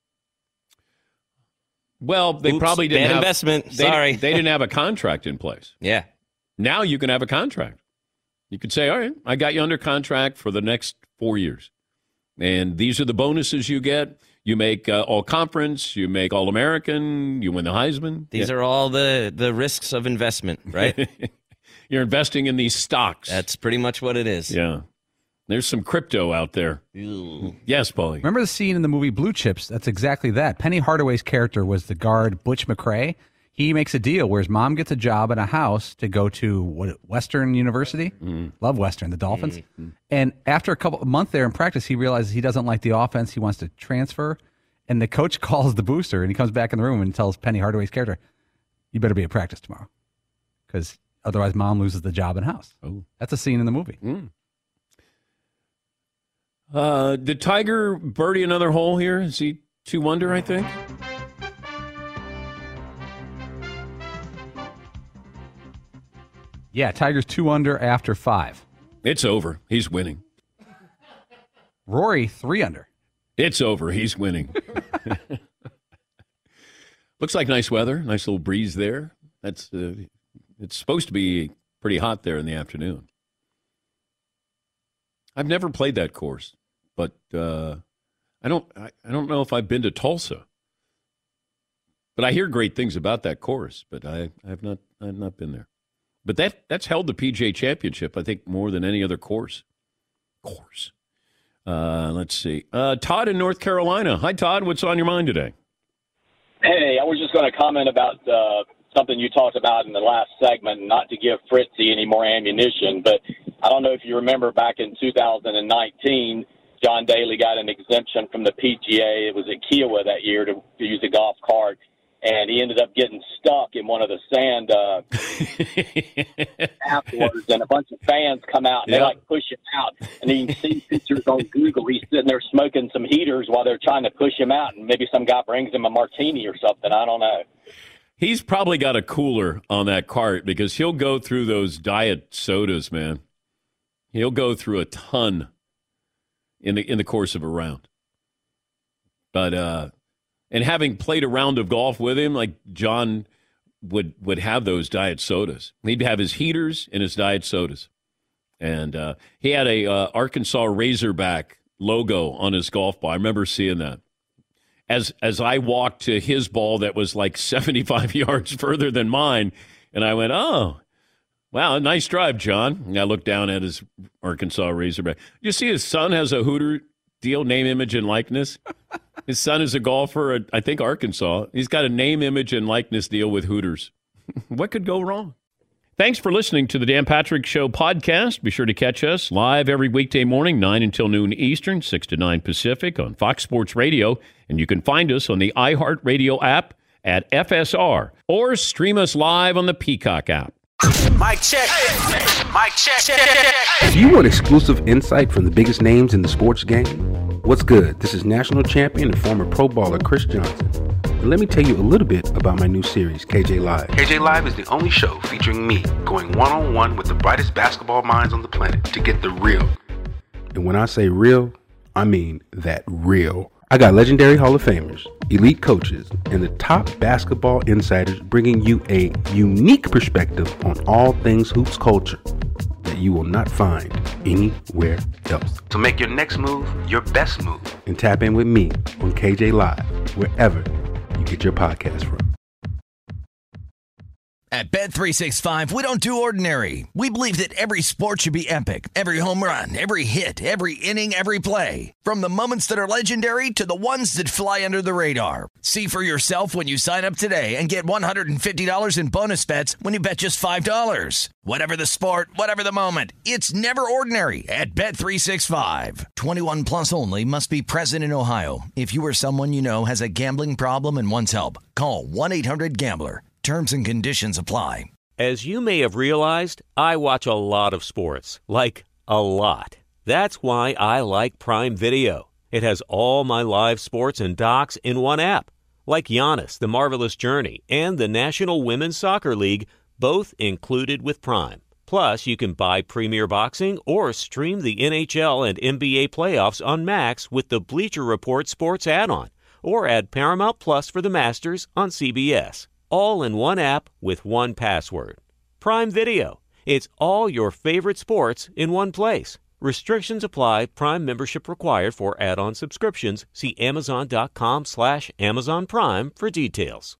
Well, they Oops, probably didn't bad have investment. They, Sorry, they didn't have a contract in place. Yeah. Now you can have a contract. You could say, all right, I got you under contract for the next four years. And these are the bonuses you get. You make uh, all conference, you make all American, you win the Heisman. These yeah. are all the, the risks of investment, right? You're investing in these stocks. That's pretty much what it is. Yeah. There's some crypto out there. Ew. Yes, Paulie. Remember the scene in the movie Blue Chips? That's exactly that. Penny Hardaway's character was the guard Butch McRae. He makes a deal where his mom gets a job in a house to go to what, Western University. Mm. Love Western, the Dolphins. Mm-hmm. And after a couple a month there in practice, he realizes he doesn't like the offense. He wants to transfer. And the coach calls the booster, and he comes back in the room and tells Penny Hardaway's character, "You better be at practice tomorrow, because otherwise mom loses the job in house." Oh. That's a scene in the movie. Mm. Uh, did Tiger birdie another hole here? Is he two under, I think? Yeah, Tiger's two under after five. It's over. He's winning. Rory, three under. It's over. He's winning. Looks like nice weather. Nice little breeze there. That's uh, it's supposed to be pretty hot there in the afternoon. I've never played that course, but uh, I don't I, I don't know if I've been to Tulsa. But I hear great things about that course, but I have not I have not been there. But that that's held the P G A Championship, I think, more than any other course. Course. Uh, let's see. Uh, Todd in North Carolina. Hi, Todd. What's on your mind today? Hey, I was just going to comment about uh, something you talked about in the last segment, not to give Fritzy any more ammunition, but I don't know if you remember back in two thousand nineteen, John Daly got an exemption from the P G A. It was at Kiowa that year to, to use a golf cart, and he ended up getting stuck in one of the sand uh, afterwards, and a bunch of fans come out, and Yeah. they, like, push him out. And you can see pictures on Google. He's sitting there smoking some heaters while they're trying to push him out, and maybe some guy brings him a martini or something. I don't know. He's probably got a cooler on that cart because he'll go through those diet sodas, man. He'll go through a ton in the in the course of a round. But uh, and having played a round of golf with him, like John would would have those diet sodas. He'd have his heaters and his diet sodas, and uh, he had a uh, Arkansas Razorback logo on his golf ball. I remember seeing that. As as I walked to his ball that was like seventy-five yards further than mine, and I went, oh, wow, nice drive, John. And I looked down at his Arkansas Razorback. You see his son has a Hooter deal, name, image, and likeness? His son is a golfer at, I think, Arkansas. He's got a name, image, and likeness deal with Hooters. What could go wrong? Thanks for listening to the Dan Patrick Show podcast. Be sure to catch us live every weekday morning, nine until noon Eastern, six to nine Pacific on Fox Sports Radio. And you can find us on the iHeartRadio app at F S R or stream us live on the Peacock app. Mic check. Mic check. Do you want exclusive insight from the biggest names in the sports game? What's good? This is national champion and former pro baller Chris Johnson. And let me tell you a little bit about my new series, K J Live. K J Live is the only show featuring me going one-on-one with the brightest basketball minds on the planet to get the real. And when I say real, I mean that real. I got legendary Hall of Famers, elite coaches, and the top basketball insiders bringing you a unique perspective on all things hoops culture that you will not find anywhere else. So make your next move your best move and tap in with me on K J Live, wherever you get your podcast from. At Bet three sixty-five, we don't do ordinary. We believe that every sport should be epic. Every home run, every hit, every inning, every play. From the moments that are legendary to the ones that fly under the radar. See for yourself when you sign up today and get one hundred fifty dollars in bonus bets when you bet just five dollars. Whatever the sport, whatever the moment, it's never ordinary at Bet three sixty-five. twenty-one plus only. Must be present in Ohio. If you or someone you know has a gambling problem and wants help, call one eight hundred gambler. Terms and conditions apply. As you may have realized, I watch a lot of sports. Like, a lot. That's why I like Prime Video. It has all my live sports and docs in one app. Like Giannis, The Marvelous Journey, and the National Women's Soccer League, both included with Prime. Plus, you can buy Premier Boxing or stream the N H L and N B A playoffs on Max with the Bleacher Report Sports add-on. Or add Paramount Plus for the Masters on C B S. All in one app with one password. Prime Video. It's all your favorite sports in one place. Restrictions apply. Prime membership required for add-on subscriptions. See Amazon.com slash Amazon Prime for details.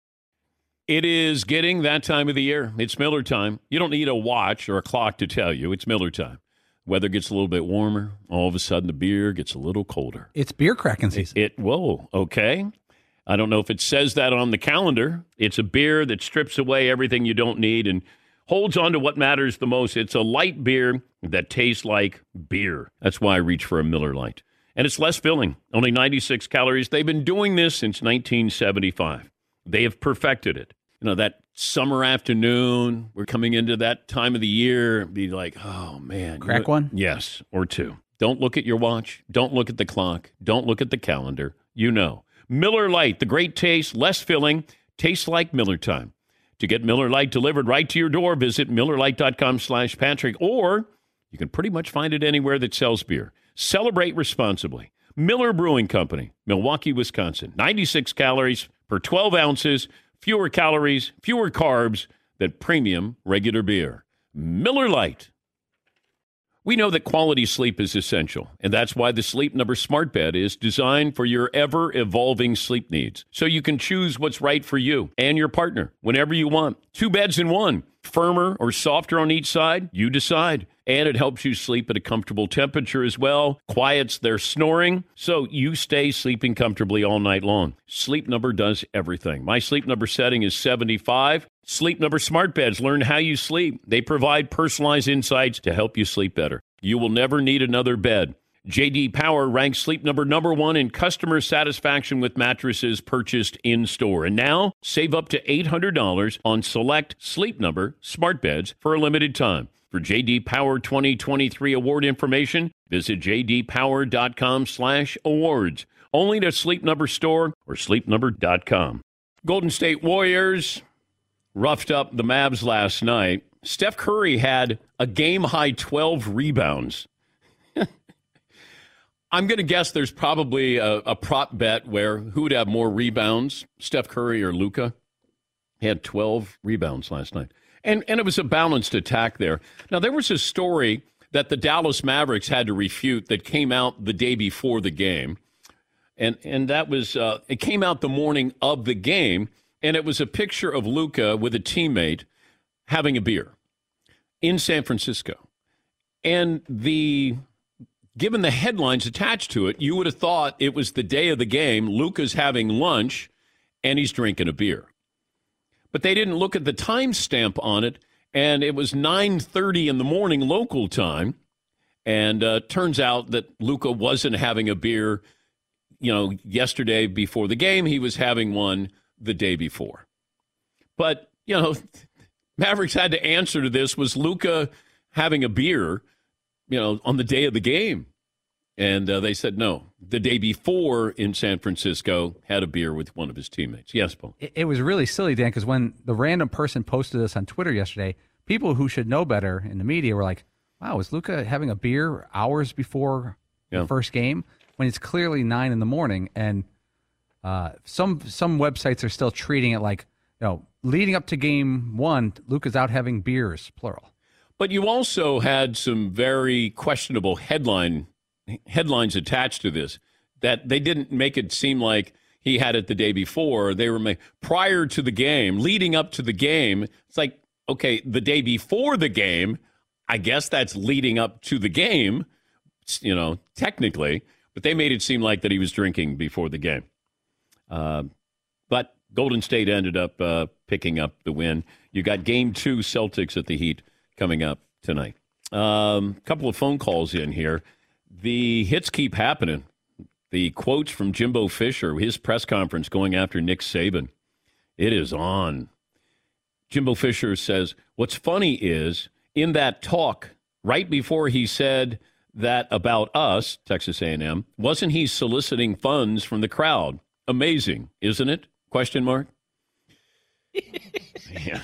It is getting that time of the year. It's Miller time. You don't need a watch or a clock to tell you. It's Miller time. Weather gets a little bit warmer. All of a sudden, the beer gets a little colder. It's beer cracking season. It, it whoa, okay. I don't know if it says that on the calendar. It's a beer that strips away everything you don't need and holds on to what matters the most. It's a light beer that tastes like beer. That's why I reach for a Miller Lite. And it's less filling, only ninety-six calories. They've been doing this since nineteen seventy-five. They have perfected it. You know, that summer afternoon, we're coming into that time of the year, be like, oh, man. Crack you know, one? Yes, or two. Don't look at your watch. Don't look at the clock. Don't look at the calendar. You know. Miller Lite, the great taste, less filling, tastes like Miller time. To get Miller Lite delivered right to your door, visit MillerLite.com slash Patrick, or you can pretty much find it anywhere that sells beer. Celebrate responsibly. Miller Brewing Company, Milwaukee, Wisconsin. ninety-six calories per twelve ounces, fewer calories, fewer carbs than premium regular beer. Miller Lite. We know that quality sleep is essential, and that's why the Sleep Number Smart Bed is designed for your ever-evolving sleep needs, so you can choose what's right for you and your partner whenever you want. Two beds in one, firmer or softer on each side, you decide. And it helps you sleep at a comfortable temperature as well, quiets their snoring, so you stay sleeping comfortably all night long. Sleep Number does everything. My Sleep Number setting is seventy-five. Sleep Number Smart Beds learn how you sleep. They provide personalized insights to help you sleep better. You will never need another bed. J D Power ranks Sleep Number number one in customer satisfaction with mattresses purchased in-store. And now, save up to eight hundred dollars on select Sleep Number Smart Beds for a limited time. For J D Power twenty twenty-three award information, visit jdpower.com slash awards. Only to Sleep Number store or sleep number dot com. Golden State Warriors roughed up the Mavs last night. Steph Curry had a game-high twelve rebounds. I'm going to guess there's probably a, a prop bet where who would have more rebounds, Steph Curry or Luka? He had twelve rebounds last night. And and it was a balanced attack there. Now, there was a story that the Dallas Mavericks had to refute that came out the day before the game. And and that was, uh, it came out the morning of the game, and it was a picture of Luka with a teammate having a beer in San Francisco. And the, given the headlines attached to it, you would have thought it was the day of the game, Luka's having lunch, and he's drinking a beer. But they didn't look at the timestamp on it, and it was nine thirty in the morning local time. And uh, turns out that Luka wasn't having a beer, you know, yesterday before the game. He was having one the day before. But, you know, Mavericks had to answer to this. Was Luka having a beer, you know, on the day of the game? And uh, they said no. The day before in San Francisco, had a beer with one of his teammates. Yes, Paul. It, it was really silly, Dan, because when the random person posted this on Twitter yesterday, people who should know better in the media were like, wow, is Luka having a beer hours before Yeah. the first game? When it's clearly nine in the morning. And uh, some some websites are still treating it like, you know, leading up to game one, Luka's out having beers, plural. But you also had some very questionable headline headlines attached to this, that they didn't make it seem like he had it the day before. They were ma- prior to the game, leading up to the game. It's like, okay, the day before the game, I guess that's leading up to the game, you know, technically. But they made it seem like that he was drinking before the game. Uh, but Golden State ended up uh, picking up the win. You got game two, Celtics at the Heat, coming up tonight. A um, couple of phone calls in here. The hits keep happening. The quotes from Jimbo Fisher, his press conference going after Nick Saban. It is on. Jimbo Fisher says, what's funny is, in that talk, right before he said that about us, Texas A and M, wasn't he soliciting funds from the crowd? Amazing, isn't it? Question mark? Yeah.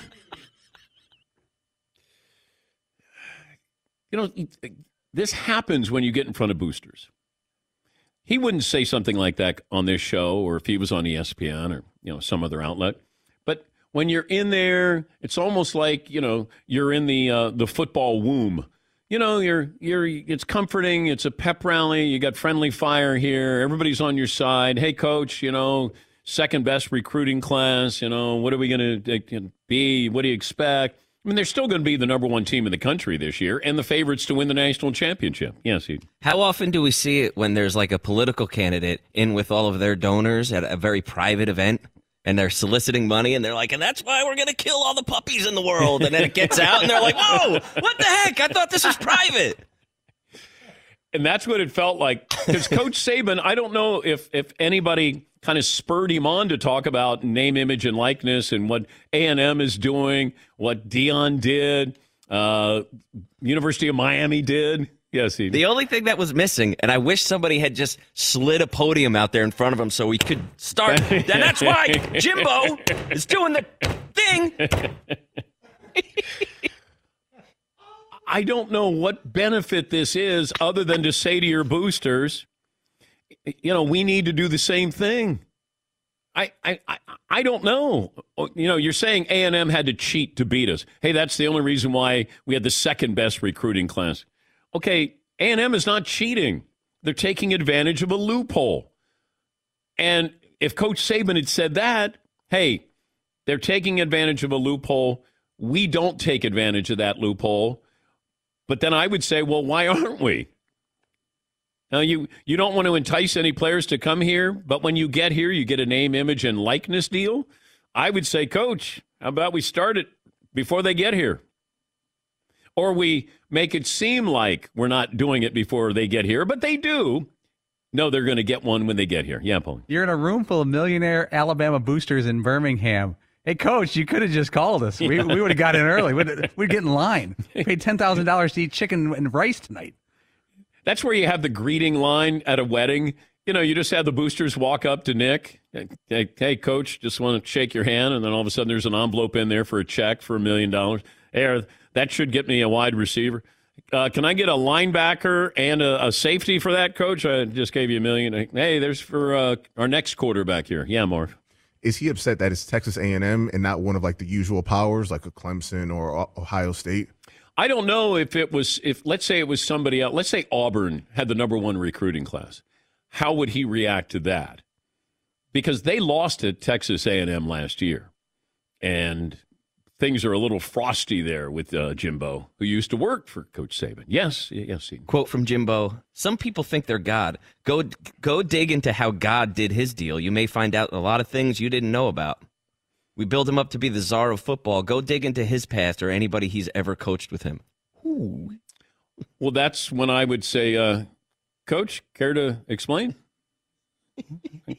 You know, this happens when you get in front of boosters. He wouldn't say something like that on this show, or if he was on E S P N or, you know, some other outlet. But when you're in there, it's almost like, you know, you're in the uh, the football womb. You know, you're you're it's comforting. It's a pep rally. You got friendly fire here. Everybody's on your side. Hey, coach, you know, second best recruiting class. You know, what are we going to be? What do you expect? I mean, they're still going to be the number one team in the country this year and the favorites to win the national championship. Yes. He, How often do we see it when there's like a political candidate in with all of their donors at a very private event and they're soliciting money and they're like, and that's why we're going to kill all the puppies in the world. And then it gets out and they're like, whoa, what the heck? I thought this was private. And that's what it felt like. Because Coach Saban, I don't know if if anybody kind of spurred him on to talk about name, image, and likeness and what A and M is doing, what Deion did, uh, University of Miami did. Yes, he did. The only thing that was missing, and I wish somebody had just slid a podium out there in front of him so we could start. And that's why Jimbo is doing the thing. I don't know what benefit this is other than to say to your boosters, you know, we need to do the same thing. I I I, I don't know. You know, you're saying A and M had to cheat to beat us. Hey, that's the only reason why we had the second best recruiting class. Okay, A and M is not cheating. They're taking advantage of a loophole. And if Coach Saban had said that, hey, they're taking advantage of a loophole. We don't take advantage of that loophole. But then I would say, well, why aren't we? Now, you, you don't want to entice any players to come here, but when you get here, you get a name, image, and likeness deal. I would say, Coach, how about we start it before they get here? Or we make it seem like we're not doing it before they get here, but they do. No, they're going to get one when they get here. Yeah, Paul. You're in a room full of millionaire Alabama boosters in Birmingham. Hey, Coach, you could have just called us. We, we would have got in early. We'd, we'd get in line. We paid ten thousand dollars to eat chicken and rice tonight. That's where you have the greeting line at a wedding. You know, you just have the boosters walk up to Nick. Hey, hey, Coach, just want to shake your hand. And then all of a sudden there's an envelope in there for a check for a million dollars. Hey, that should get me a wide receiver. Uh, can I get a linebacker and a, a safety for that, Coach? I just gave you a million. Hey, there's for uh, our next quarterback here. Yeah, Marv. Is he upset that it's Texas A and M and not one of like the usual powers like a Clemson or Ohio State? I don't know if it was, if let's say it was somebody else. Let's say Auburn had the number one recruiting class. How would he react to that? Because they lost at Texas A and M last year. And things are a little frosty there with uh, Jimbo, who used to work for Coach Saban. Yes, yes. He... Quote from Jimbo, some people think they're God. Go, go dig into how God did his deal. You may find out a lot of things you didn't know about. We build him up to be the czar of football. Go dig into his past or anybody he's ever coached with him. Ooh. Well, that's when I would say, uh, Coach, care to explain? I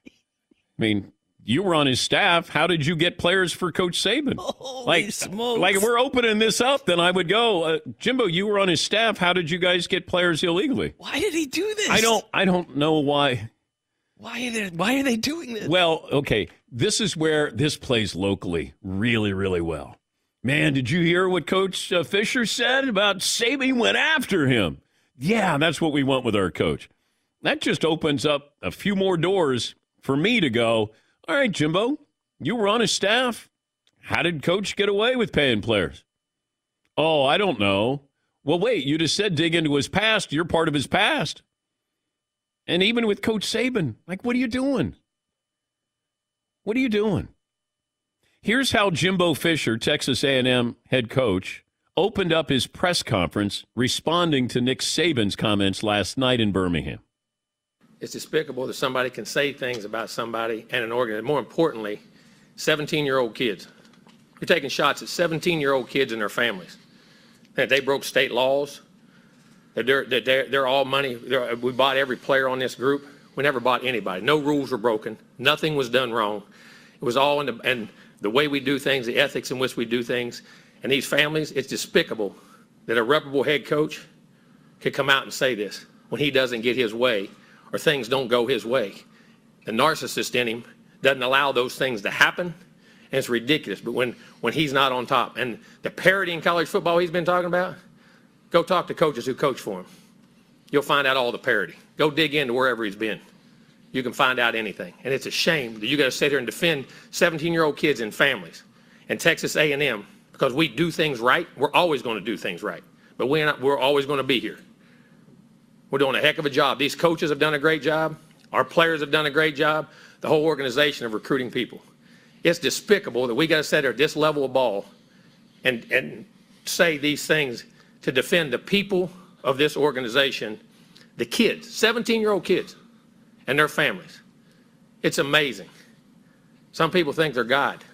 mean, you were on his staff. How did you get players for Coach Saban? Holy like, smokes. like we're opening this up, then I would go, uh, Jimbo, you were on his staff. How did you guys get players illegally? Why did he do this? I don't, I don't know why. Why are they, why are they doing this? Well, okay, this is where this plays locally really, really well. Man, did you hear what Coach uh, Fisher said about Saban? He went after him. Yeah, that's what we want with our coach. That just opens up a few more doors for me to go, all right, Jimbo, you were on his staff. How did Coach get away with paying players? Oh, I don't know. Well, wait, you just said dig into his past. You're part of his past. And even with Coach Saban, like, what are you doing? What are you doing? Here's how Jimbo Fisher, Texas A and M head coach, opened up his press conference responding to Nick Saban's comments last night in Birmingham. It's despicable that somebody can say things about somebody and an organization. More importantly, seventeen-year-old kids. You're taking shots at seventeen-year-old kids and their families. That they broke state laws. That they're, that they're, they're all money. They're, we bought every player on this group. We never bought anybody. No rules were broken. Nothing was done wrong. It was all in the, and the way we do things, the ethics in which we do things. And these families, it's despicable that a reputable head coach could come out and say this when he doesn't get his way or things don't go his way. The narcissist in him doesn't allow those things to happen, and it's ridiculous. But when, when he's not on top, and the parity in college football he's been talking about, go talk to coaches who coach for him. You'll find out all the parity. Go dig into wherever he's been. You can find out anything. And it's a shame that you got to sit here and defend seventeen-year-old kids and families. And Texas A and M, because we do things right, we're always going to do things right. But we're, not, we're always going to be here. We're doing a heck of a job. These coaches have done a great job. Our players have done a great job. The whole organization of recruiting people. It's despicable that we got to sit here at this level of ball and, and say these things to defend the people of this organization, the kids, seventeen-year-old kids, and their families. It's amazing. Some people think they're God.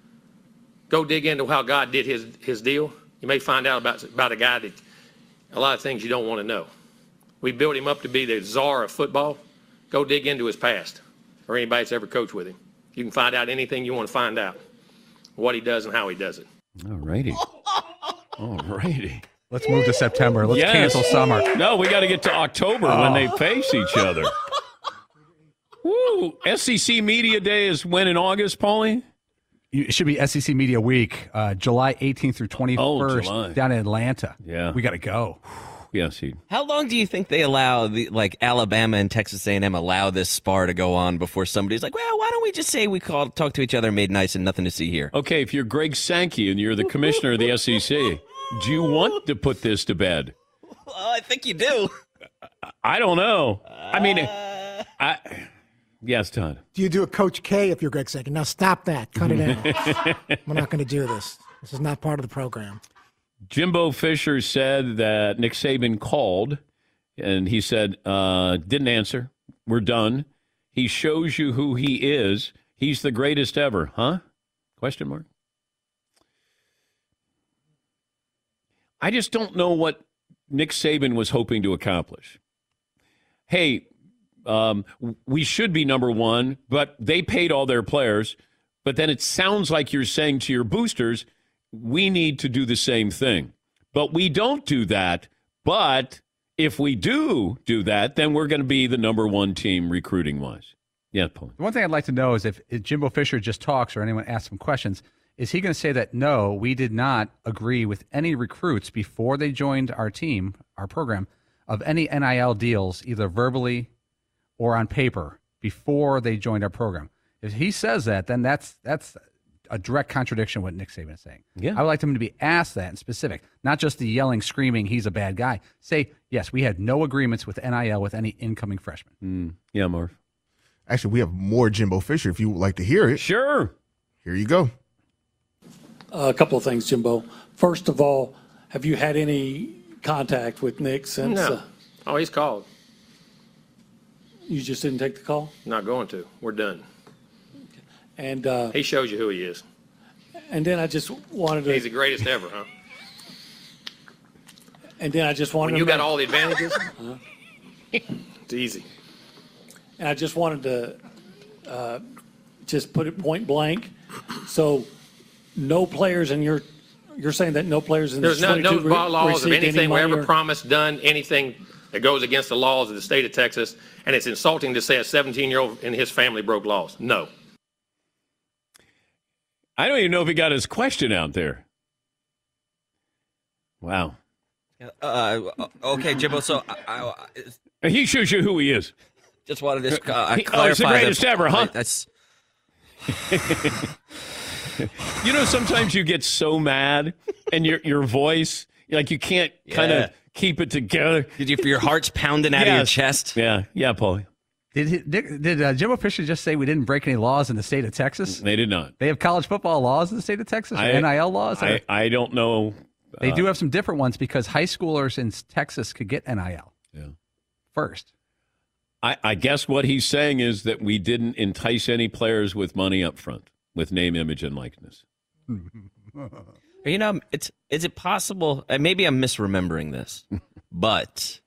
Go dig into how God did his, his deal. You may find out about, about a guy that a lot of things you don't want to know. We built him up to be the czar of football. Go dig into his past or anybody that's ever coached with him. You can find out anything you want to find out, what he does and how he does it. All righty. All righty. Let's move to September. Let's yes. cancel summer. No, we got to get to October oh. when they face each other. Woo! S E C Media Day is when in August, Paulie? It should be S E C Media Week, uh, July eighteenth through twenty-first, oh, down in Atlanta. Yeah. We got to go. Yes, he. How long do you think they allow, the like Alabama and Texas A and M allow this spar to go on before somebody's like, well, why don't we just say we called, talk to each other, made nice, and nothing to see here? Okay, if you're Greg Sankey and you're the commissioner of the S E C, do you want to put this to bed? Oh, I think you do. I don't know. I mean, I yes, Todd. Do you do a Coach K if you're Greg Sankey? Now stop that. Cut it out. We're not going to do this. This is not part of the program. Jimbo Fisher said that Nick Saban called, and he said, uh, didn't answer. We're done. He shows you who he is. He's the greatest ever. Huh? Question mark. I just don't know what Nick Saban was hoping to accomplish. Hey, um, we should be number one, but they paid all their players. But then it sounds like you're saying to your boosters, we need to do the same thing. But we don't do that. But if we do do that, then we're going to be the number one team recruiting-wise. Yeah, Paul. The one thing I'd like to know is if, if Jimbo Fisher just talks or anyone asks him questions, is he going to say that, no, we did not agree with any recruits before they joined our team, our program, of any N I L deals, either verbally or on paper, before they joined our program? If he says that, then that's that's a direct contradiction of what Nick Saban is saying. Yeah. I would like him to be asked that in specific, not just the yelling, screaming, he's a bad guy. Say, yes, we had no agreements with N I L with any incoming freshmen. Mm. Yeah, Marv. Actually, we have more Jimbo Fisher if you would like to hear it. Sure. Here you go. A couple of things, Jimbo. First of all, have you had any contact with Nick since? No. Uh, Oh, he's called. you just didn't take the call? Not going to. We're done. And uh, He shows you who he is. and then I just wanted to. He's the greatest ever, huh? And then I just wanted. When you to got make- all the advantages, Uh-huh. it's easy. And I just wanted to uh, just put it point blank. So, no players in your. You're saying that no players in There's the no, no twenty-two re- laws of received any anything we money ever or- promised, done anything that goes against the laws of the state of Texas, and it's insulting to say a seventeen-year-old and his family broke laws. No. I don't even know if he got his question out there. Wow. Uh, okay, Jimbo. So I, I, He shows you who he is. just wanted to uh, He- clarify. oh, he's the greatest that, ever, huh? That's You know, sometimes you get so mad and your your voice, like you can't kind Yeah. of keep it together. Did you, your heart's pounding out of your Yes. chest? Yeah, yeah, Paul. Did he, did, did uh, Jimbo Fisher just say we didn't break any laws in the state of Texas? They did not. They have college football laws in the state of Texas, or I- N I L laws? I, I don't know. They uh, do have some different ones because high schoolers in Texas could get N I L. Yeah. First. I, I guess what he's saying is that we didn't entice any players with money up front, with name, image, and likeness. You know, it's is it possible? uh, Maybe I'm misremembering this, but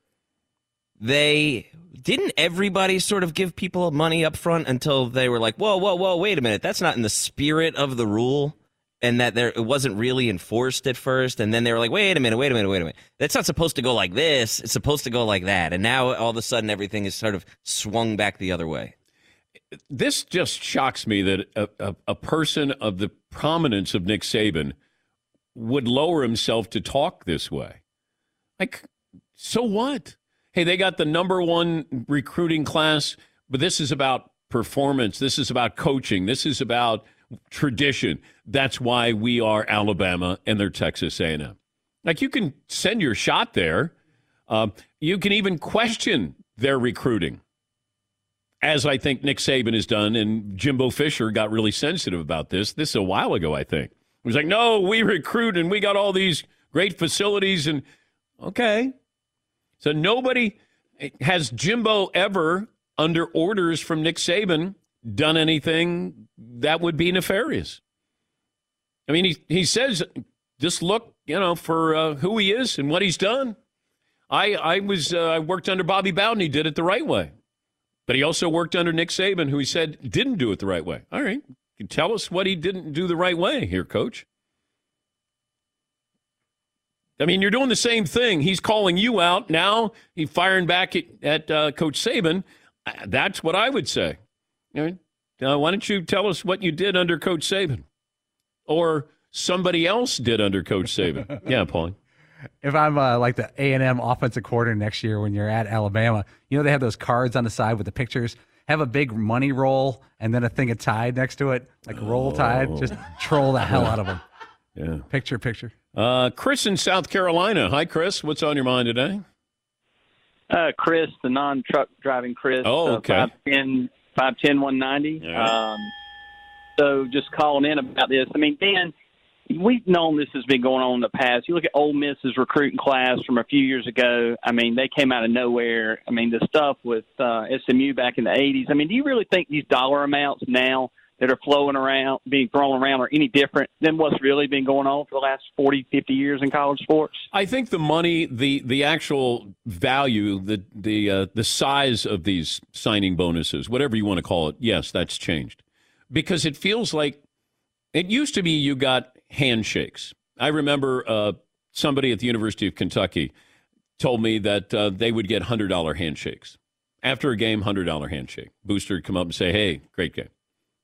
they didn't everybody sort of give people money up front until they were like, whoa, whoa, whoa, wait a minute, that's not in the spirit of the rule, and that there it wasn't really enforced at first, and then they were like, wait a minute, wait a minute, wait a minute, that's not supposed to go like this, it's supposed to go like that, and now all of a sudden everything is sort of swung back the other way. This just shocks me that a, a, a person of the prominence of Nick Saban would lower himself to talk this way. Like, so what? Hey, they got the number one recruiting class, but this is about performance. This is about coaching. This is about tradition. That's why we are Alabama and they're Texas A and M. Like, you can send your shot there. Um, you can even question their recruiting, as I think Nick Saban has done, and Jimbo Fisher got really sensitive about this. This is a while ago, I think. He was like, no, we recruit and we got all these great facilities. And okay. So nobody has Jimbo ever, under orders from Nick Saban, done anything that would be nefarious. I mean, he, he says, just look, you know, for uh, who he is and what he's done. I, I was uh, I worked under Bobby Bowden. He did it the right way. But he also worked under Nick Saban, who he said didn't do it the right way. All right. You can tell us what he didn't do the right way here, Coach. I mean, you're doing the same thing. He's calling you out. Now he's firing back at, at uh, Coach Saban. Uh, That's what I would say. All right. Now, why don't you tell us what you did under Coach Saban? Or somebody else did under Coach Saban. Yeah, Paul. If I'm uh, like the A and M offensive coordinator next year when you're at Alabama, you know they have those cards on the side with the pictures. Have a big money roll and then a thing of Tide next to it, like Roll Tide. Just troll the hell out of them. Yeah. Picture, picture. Uh, Chris in South Carolina. Hi, Chris. What's on your mind today? Uh, Chris, the non-truck driving Chris. Oh, okay. Uh, five ten, one ninety. Yeah. Um, so just calling in about this. I mean, Dan, we've known this has been going on in the past. You look at Ole Miss's recruiting class from a few years ago. I mean, they came out of nowhere. I mean, the stuff with uh, S M U back in the eighties. I mean, do you really think these dollar amounts now that are flowing around, being thrown around, are any different than what's really been going on for the last forty, fifty years in college sports? I think the money, the the actual value, the the uh, the size of these signing bonuses, whatever you want to call it, yes, that's changed. Because it feels like it used to be you got handshakes. I remember uh, somebody at the University of Kentucky told me that uh, they would get one hundred dollars handshakes. After a game, one hundred dollars handshake. Booster would come up and say, hey, great game.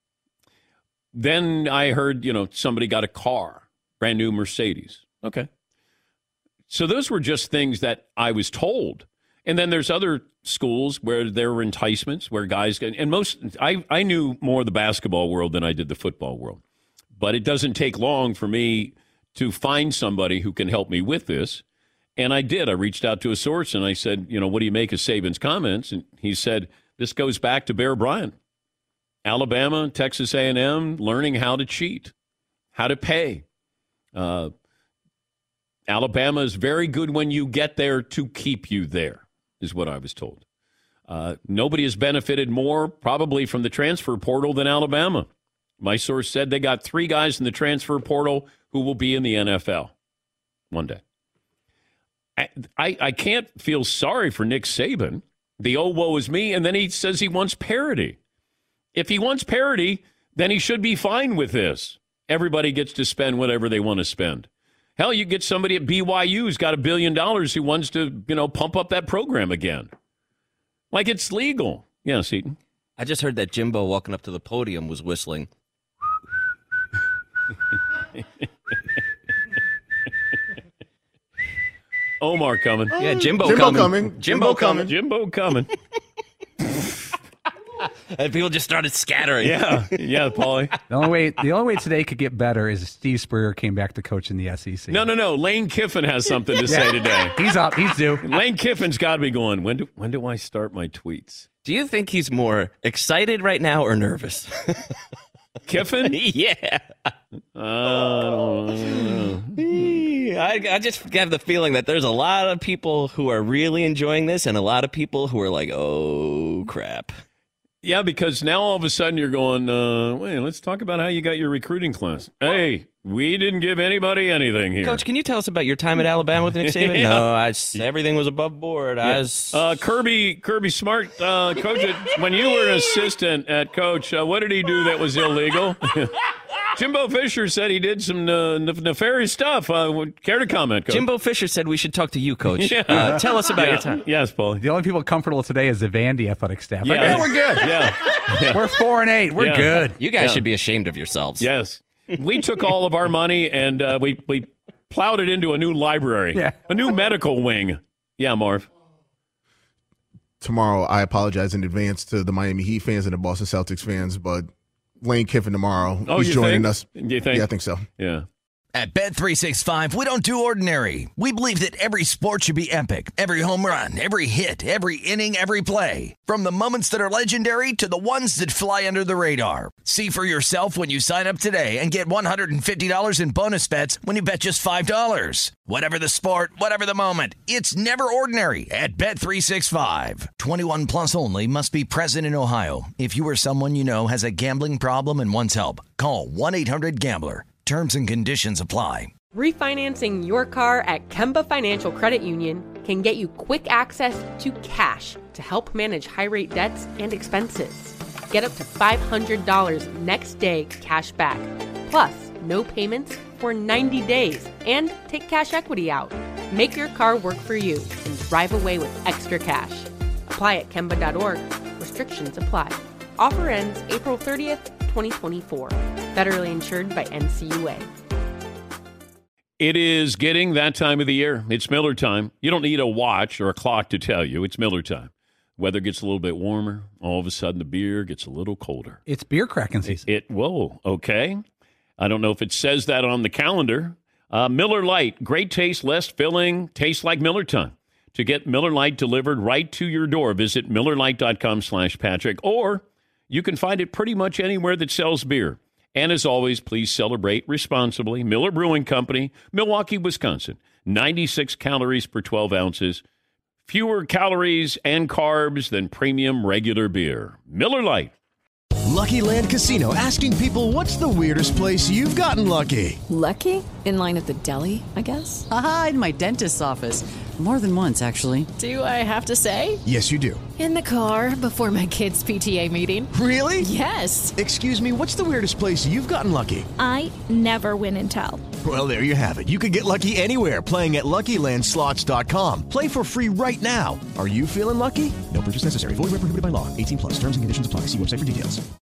Then I heard, you know, somebody got a car, brand new Mercedes. Okay. So those were just things that I was told. And then there's other schools where there were enticements, where guys, and most, I, I knew more of the basketball world than I did the football world. But it doesn't take long for me to find somebody who can help me with this. And I did. I reached out to a source and I said, you know, what do you make of Saban's comments? And he said, this goes back to Bear Bryant. Alabama, Texas A and M, learning how to cheat, how to pay. Uh, Alabama is very good when you get there to keep you there, is what I was told. Uh, nobody has benefited more probably from the transfer portal than Alabama. My source said they got three guys in the transfer portal who will be in the N F L one day. I, I, I can't feel sorry for Nick Saban. The oh, woe is me, and then he says he wants parity. If he wants parity, then he should be fine with this. Everybody gets to spend whatever they want to spend. Hell, you get somebody at B Y U who's got a billion dollars who wants to, you know, pump up that program again. Like it's legal. Yeah, Seton. I just heard that Jimbo walking up to the podium was whistling. Omar coming. Yeah, Jimbo, Jimbo coming. coming. Jimbo coming. Jimbo coming. And people just started scattering. Yeah, yeah, Paulie. The only way the only way today could get better is if Steve Spurrier came back to coach in the S E C. No, no, no. Lane Kiffin has something to say Yeah. today. He's up. He's due. Lane Kiffin's got to be going, when do, when do I start my tweets? Do you think he's more excited right now or nervous? Kiffin? Yeah. Uh, I don't know. I, I just have the feeling that there's a lot of people who are really enjoying this and a lot of people who are like, oh, crap. Yeah, because now all of a sudden you're going, uh, wait, let's talk about how you got your recruiting class. Hey, we didn't give anybody anything here. Coach, can you tell us about your time at Alabama with Nick Saban? Yeah. No, I just, everything was above board. I Yeah. was... Uh, Kirby Kirby Smart, uh, Coach, when you were an assistant at Coach, uh, what did he do that was illegal? Jimbo Fisher said he did some uh, nefarious stuff. Uh, would care to comment, Coach? Jimbo Fisher said we should talk to you, Coach. Yeah. Uh, tell us about Yeah. your time. Yes, Paul. The only people comfortable today is the Vandy athletic staff. Like, Yeah. yeah, we're good. Yeah. Yeah. We're four and eight. We're Yeah. good. You guys Yeah. should be ashamed of yourselves. Yes. We took all of our money and uh, we, we plowed it into a new library, Yeah. a new medical wing. Yeah, Marv. Tomorrow, I apologize in advance to the Miami Heat fans and the Boston Celtics fans, but Lane Kiffin tomorrow, Oh, he's you joining think? us. You think? Yeah, I think so. Yeah. At Bet three sixty-five, we don't do ordinary. We believe that every sport should be epic. Every home run, every hit, every inning, every play. From the moments that are legendary to the ones that fly under the radar. See for yourself when you sign up today and get one hundred fifty dollars in bonus bets when you bet just five dollars. Whatever the sport, whatever the moment, it's never ordinary at Bet three sixty-five. twenty-one plus only. Must be present in Ohio. If you or someone you know has a gambling problem and wants help, call one eight hundred gambler. Terms and conditions apply. Refinancing your car at Kemba Financial Credit Union can get you quick access to cash to help manage high-rate debts and expenses. Get up to five hundred dollars next day cash back, plus no payments for ninety days, and take cash equity out. Make your car work for you and drive away with extra cash. Apply at Kemba dot org. Restrictions apply. Offer ends April thirtieth, twenty twenty-four. Federally insured by N C U A. It is getting that time of the year. It's Miller time. You don't need a watch or a clock to tell you. It's Miller time. Weather gets a little bit warmer. All of a sudden, the beer gets a little colder. It's beer cracking season. It, it whoa, okay. I don't know if it says that on the calendar. Uh, Miller Lite, great taste, less filling, tastes like Miller time. To get Miller Lite delivered right to your door, visit Miller Lite dot com slash Patrick, or you can find it pretty much anywhere that sells beer. And as always, please celebrate responsibly. Miller Brewing Company, Milwaukee, Wisconsin. ninety-six calories per twelve ounces. Fewer calories and carbs than premium regular beer. Miller Lite. Lucky Land Casino, asking people, what's the weirdest place you've gotten lucky? Lucky? In line at the deli, I guess? Aha, in my dentist's office. More than once, actually. Do I have to say? Yes, you do. In the car before my kids' P T A meeting. Really? Yes. Excuse me, what's the weirdest place you've gotten lucky? I never win and tell. Well, there you have it. You can get lucky anywhere, playing at Lucky Land Slots dot com. Play for free right now. Are you feeling lucky? No purchase necessary. Void where prohibited by law. eighteen plus. Terms and conditions apply. See website for details.